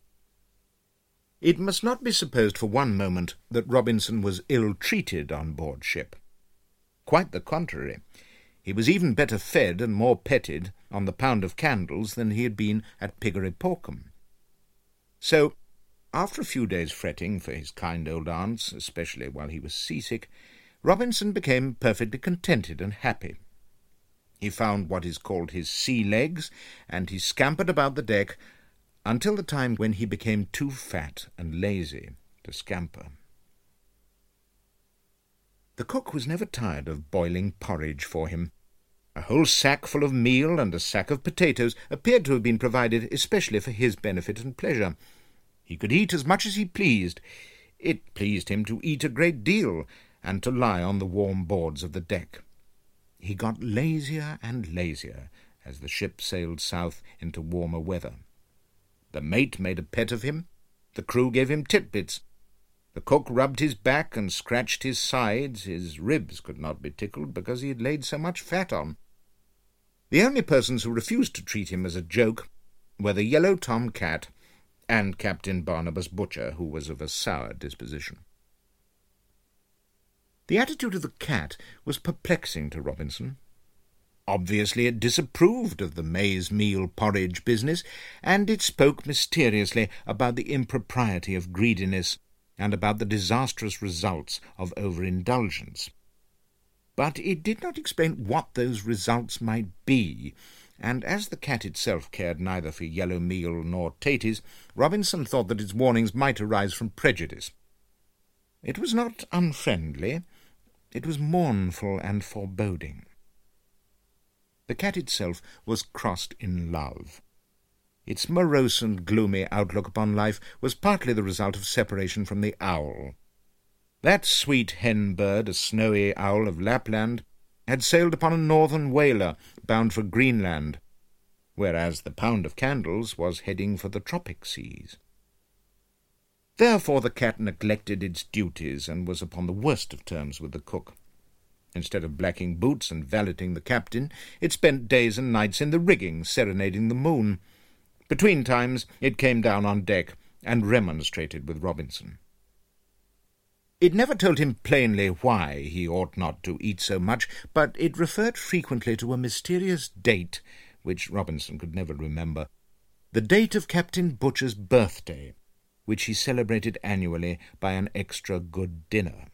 It must not be supposed for one moment that Robinson was ill-treated on board ship. Quite the contrary. He was even better fed and more petted on the pound of candles than he had been at Piggery Porkham. So, after a few days' fretting for his kind old aunts, especially while he was seasick, Robinson became perfectly contented and happy. He found what is called his sea legs, and he scampered about the deck until the time when he became too fat and lazy to scamper. The cook was never tired of boiling porridge for him. A whole sack full of meal and a sack of potatoes appeared to have been provided especially for his benefit and pleasure. He could eat as much as he pleased. It pleased him to eat a great deal, and to lie on the warm boards of the deck. He got lazier and lazier as the ship sailed south into warmer weather. The mate made a pet of him. The crew gave him titbits. The cook rubbed his back and scratched his sides. His ribs could not be tickled because he had laid so much fat on. The only persons who refused to treat him as a joke were the yellow tom cat and Captain Barnabas Butcher, who was of a sour disposition. The attitude of the cat was perplexing to Robinson. Obviously it disapproved of the maize meal porridge business, and it spoke mysteriously about the impropriety of greediness and about the disastrous results of overindulgence. But it did not explain what those results might be, and as the cat itself cared neither for yellow meal nor taties, Robinson thought that its warnings might arise from prejudice. It was not unfriendly. It was mournful and foreboding. The cat itself was crossed in love. Its morose and gloomy outlook upon life was partly the result of separation from the owl. That sweet hen-bird, a snowy owl of Lapland, had sailed upon a northern whaler bound for Greenland, whereas the pound of candles was heading for the tropic seas. Therefore the cat neglected its duties and was upon the worst of terms with the cook. Instead of blacking boots and valeting the captain, it spent days and nights in the rigging, serenading the moon. Between times it came down on deck and remonstrated with Robinson. It never told him plainly why he ought not to eat so much, but it referred frequently to a mysterious date, which Robinson could never remember, the date of Captain Butcher's birthday, which he celebrated annually by an extra good dinner.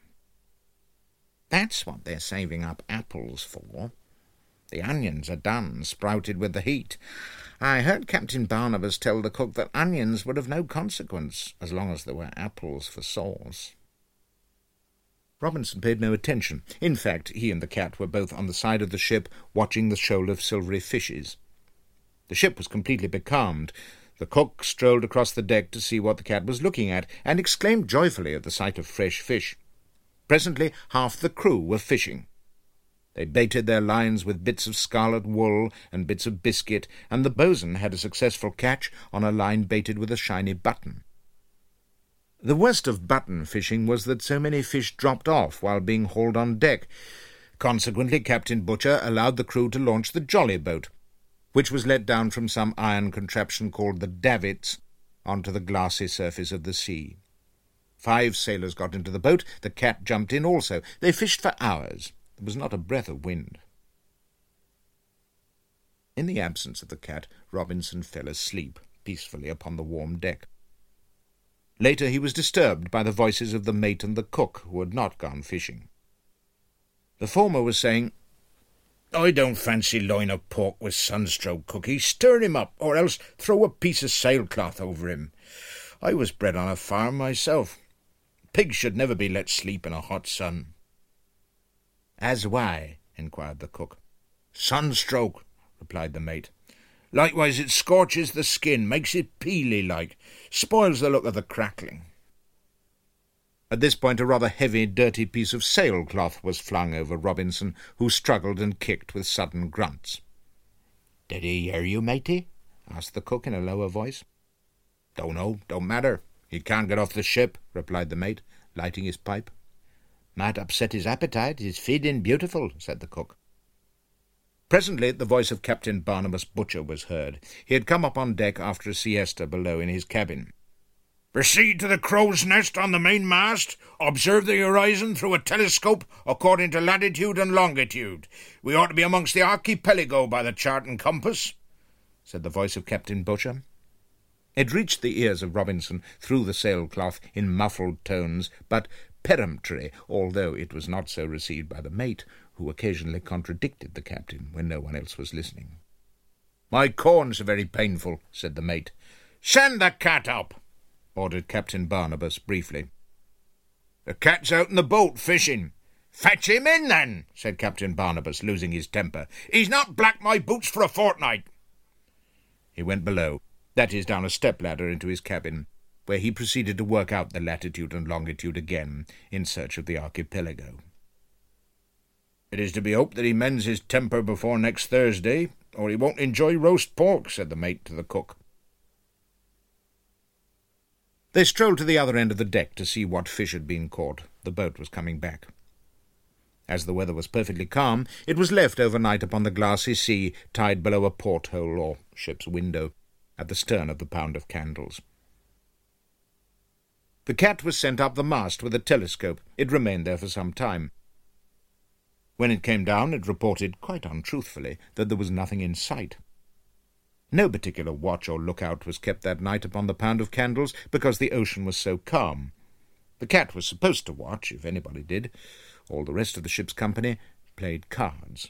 "That's what they're saving up apples for. The onions are done, sprouted with the heat. I heard Captain Barnabas tell the cook that onions were of no consequence, as long as there were apples for sauce." Robinson paid no attention. In fact, he and the cat were both on the side of the ship, watching the shoal of silvery fishes. The ship was completely becalmed. The cook strolled across the deck to see what the cat was looking at, and exclaimed joyfully at the sight of fresh fish. Presently half the crew were fishing. They baited their lines with bits of scarlet wool and bits of biscuit, and the boatswain had a successful catch on a line baited with a shiny button. The worst of button fishing was that so many fish dropped off while being hauled on deck. Consequently, Captain Butcher allowed the crew to launch the jolly boat, which was let down from some iron contraption called the davits onto the glassy surface of the sea. 5 sailors got into the boat. The cat jumped in also. They fished for hours. There was not a breath of wind. In the absence of the cat, Robinson fell asleep peacefully upon the warm deck. Later he was disturbed by the voices of the mate and the cook, who had not gone fishing. The former was saying, "I don't fancy loin of pork with sunstroke, cookie. Stir him up, or else throw a piece of sailcloth over him. I was bred on a farm myself. Pigs should never be let sleep in a hot sun." "As why?" inquired the cook. "Sunstroke," replied the mate. "Likewise it scorches the skin, makes it peely-like, spoils the look of the crackling." At this point a rather heavy, dirty piece of sailcloth was flung over Robinson, who struggled and kicked with sudden grunts. "Did he hear you, matey?" asked the cook in a lower voice. "Don't know, don't matter. He can't get off the ship," replied the mate, lighting his pipe. "Might upset his appetite. He's feeding beautiful," said the cook. Presently the voice of Captain Barnabas Butcher was heard. He had come up on deck after a siesta below in his cabin. "Proceed to the crow's nest on the mainmast. Observe the horizon through a telescope according to latitude and longitude. We ought to be amongst the archipelago by the chart and compass," said the voice of Captain Butcher. It reached the ears of Robinson through the sailcloth in muffled tones, but peremptory, although it was not so received by the mate, who occasionally contradicted the captain when no one else was listening. "My corns are very painful," said the mate. "Send the cat up," ordered Captain Barnabas briefly. "The cat's out in the boat fishing." "Fetch him in, then," said Captain Barnabas, losing his temper. "He's not blacked my boots for a fortnight." He went below, that is, down a step-ladder into his cabin, where he proceeded to work out the latitude and longitude again in search of the archipelago. "It is to be hoped that he mends his temper before next Thursday, or he won't enjoy roast pork," said the mate to the cook. They strolled to the other end of the deck to see what fish had been caught. The boat was coming back. As the weather was perfectly calm, it was left overnight upon the glassy sea, tied below a porthole or ship's window, at the stern of the Pound of Candles. The cat was sent up the mast with a telescope. It remained there for some time. When it came down, it reported, quite untruthfully, that there was nothing in sight. No particular watch or lookout was kept that night upon the Pound of Candles, because the ocean was so calm. The cat was supposed to watch, if anybody did. All the rest of the ship's company played cards.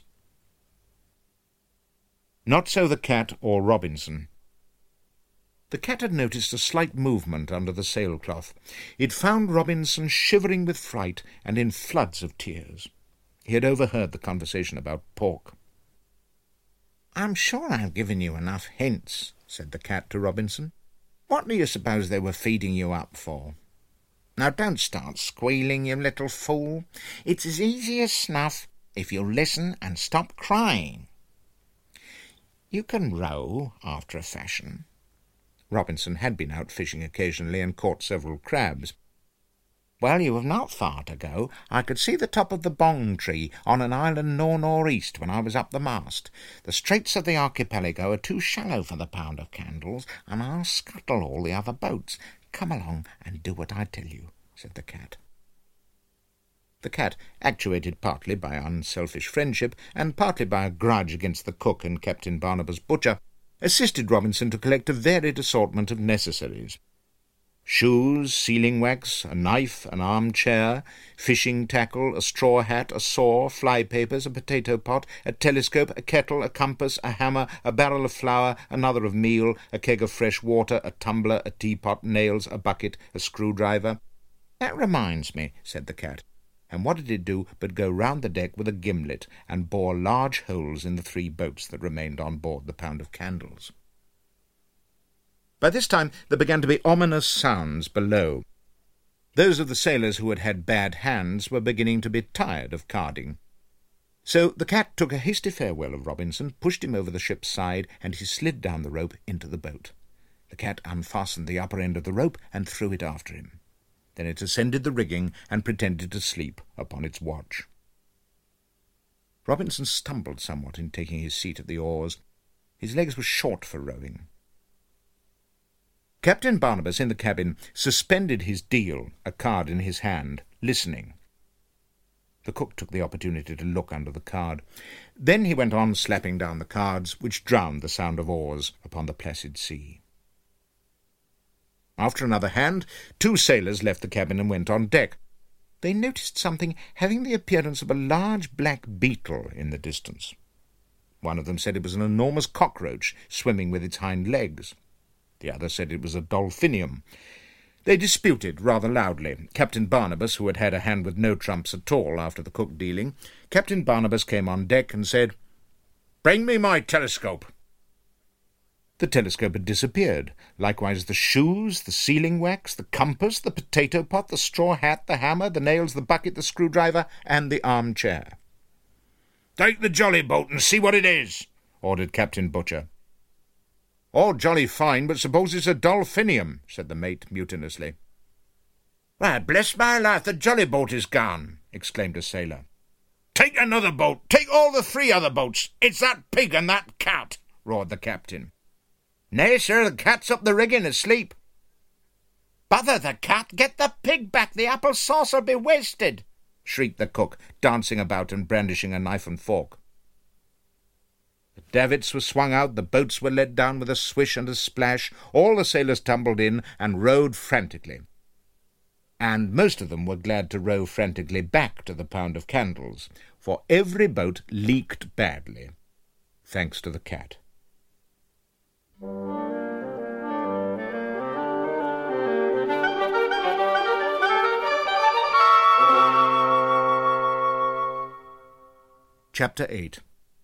Not so the cat or Robinson. The cat had noticed a slight movement under the sailcloth. It found Robinson shivering with fright and in floods of tears. He had overheard the conversation about pork. "I'm sure I've given you enough hints," said the cat to Robinson. "What do you suppose they were feeding you up for? Now don't start squealing, you little fool. It's as easy as snuff if you'll listen and stop crying. You can row after a fashion." Robinson had been out fishing occasionally and caught several crabs. "Well, you have not far to go. I could see the top of the bong tree on an island nor'-nor'-east when I was up the mast. The straits of the archipelago are too shallow for the Pound of Candles, and I'll scuttle all the other boats. Come along and do what I tell you," said the cat. The cat, actuated partly by unselfish friendship and partly by a grudge against the cook and Captain Barnabas Butcher, assisted Robinson to collect a varied assortment of necessaries. Shoes, sealing-wax, a knife, an armchair, fishing tackle, a straw hat, a saw, fly-papers, a potato-pot, a telescope, a kettle, a compass, a hammer, a barrel of flour, another of meal, a keg of fresh water, a tumbler, a teapot, nails, a bucket, a screwdriver. "That reminds me," said the cat, and what did it do but go round the deck with a gimlet and bore large holes in the 3 boats that remained on board the Pound of Candles. By this time there began to be ominous sounds below. Those of the sailors who had had bad hands were beginning to be tired of carding. So the cat took a hasty farewell of Robinson, pushed him over the ship's side, and he slid down the rope into the boat. The cat unfastened the upper end of the rope and threw it after him. Then it ascended the rigging and pretended to sleep upon its watch. Robinson stumbled somewhat in taking his seat at the oars. His legs were short for rowing. Captain Barnabas, in the cabin, suspended his deal, a card in his hand, listening. The cook took the opportunity to look under the card. Then he went on slapping down the cards, which drowned the sound of oars upon the placid sea. After another hand, 2 sailors left the cabin and went on deck. They noticed something having the appearance of a large black beetle in the distance. One of them said it was an enormous cockroach swimming with its hind legs. The other said it was a dolphinium. They disputed rather loudly. Captain Barnabas, who had had a hand with no trumps at all after the cook dealing, Captain Barnabas came on deck and said, "Bring me my telescope." The telescope had disappeared, likewise the shoes, the sealing-wax, the compass, the potato-pot, the straw hat, the hammer, the nails, the bucket, the screwdriver, and the armchair. "Take the jolly boat and see what it is," ordered Captain Butcher. "All jolly fine, but suppose it's a dolphinium," said the mate mutinously. "Why, bless my life, the jolly boat is gone," exclaimed a sailor. "Take another boat! Take all the 3 other boats! It's that pig and that cat!" roared the captain. "Nay, sir, the cat's up the rigging asleep." "Bother the cat! Get the pig back! The apple sauce'll be wasted!" shrieked the cook, dancing about and brandishing a knife and fork. The davits were swung out, the boats were let down with a swish and a splash, all the sailors tumbled in and rowed frantically. And most of them were glad to row frantically back to the Pound of Candles, for every boat leaked badly, thanks to the cat. Chapter 8.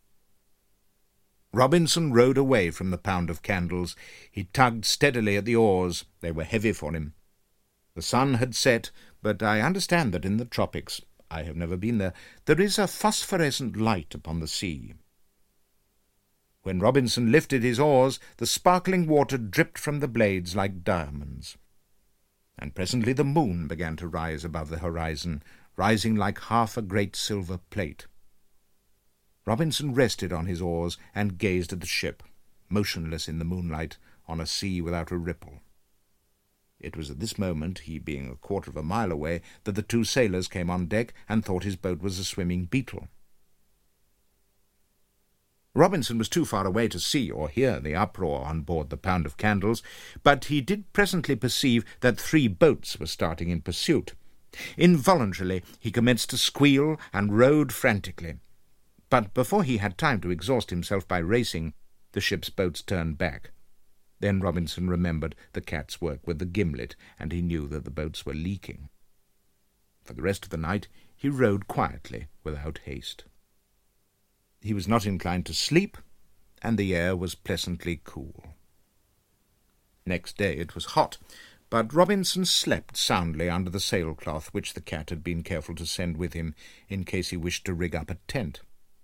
Robinson rowed away from the Pound of Candles. He tugged steadily at the oars. They were heavy for him. The sun had set, but I understand that in the tropics, I have never been there, there is a phosphorescent light upon the sea. When Robinson lifted his oars, the sparkling water dripped from the blades like diamonds. And presently the moon began to rise above the horizon, rising like half a great silver plate. Robinson rested on his oars and gazed at the ship, motionless in the moonlight, on a sea without a ripple. It was at this moment, he being 1/4 of a mile away, that the 2 sailors came on deck and thought his boat was a swimming beetle. Robinson was too far away to see or hear the uproar on board the Pound of Candles, but he did presently perceive that 3 boats were starting in pursuit. Involuntarily he commenced to squeal and rowed frantically. But before he had time to exhaust himself by racing, the ship's boats turned back. Then Robinson remembered the cat's work with the gimlet, and he knew that the boats were leaking. For the rest of the night he rowed quietly, without haste. He was not inclined to sleep, and the air was pleasantly cool. Next day it was hot, but Robinson slept soundly under the sailcloth which the cat had been careful to send with him in case he wished to rig up a tent.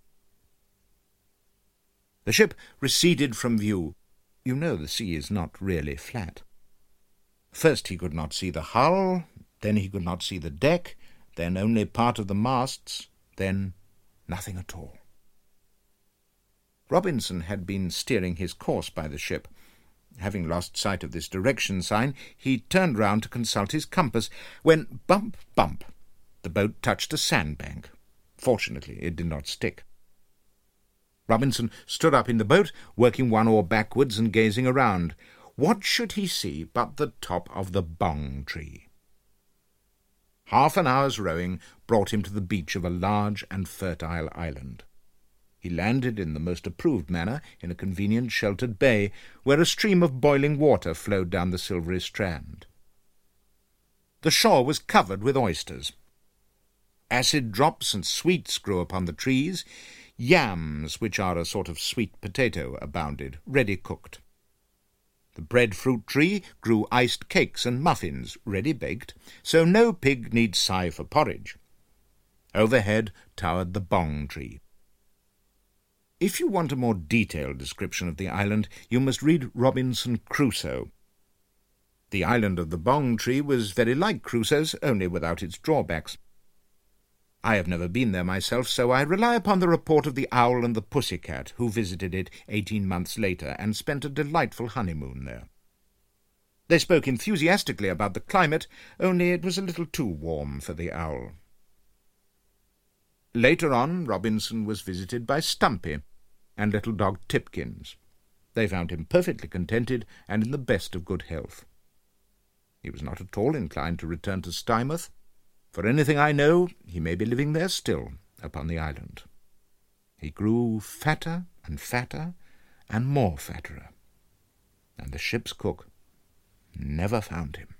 The ship receded from view. You know the sea is not really flat. First he could not see the hull, then he could not see the deck, then only part of the masts, then nothing at all. Robinson had been steering his course by the ship. Having lost sight of this direction sign, he turned round to consult his compass, when bump, bump, the boat touched a sandbank. Fortunately it did not stick. Robinson stood up in the boat, working one oar backwards and gazing around. What should he see but the top of the bong tree? Half an hour's rowing brought him to the beach of a large and fertile island. He landed in the most approved manner in a convenient sheltered bay, where a stream of boiling water flowed down the silvery strand. The shore was covered with oysters. Acid drops and sweets grew upon the trees. Yams, which are a sort of sweet potato, abounded, ready cooked. The breadfruit tree grew iced cakes and muffins, ready baked, so no pig need sigh for porridge. Overhead towered the bong tree. If you want a more detailed description of the island, you must read Robinson Crusoe. The island of the bong tree was very like Crusoe's, only without its drawbacks. I have never been there myself, so I rely upon the report of the owl and the pussycat, who visited it 18 months later and spent a delightful honeymoon there. They spoke enthusiastically about the climate, only it was a little too warm for the owl. Later on, Robinson was visited by Stumpy and little dog Tipkins. They found him perfectly contented and in the best of good health. He was not at all inclined to return to Stymouth. For anything I know, he may be living there still, upon the island. He grew fatter and more fatterer, and the ship's cook never found him.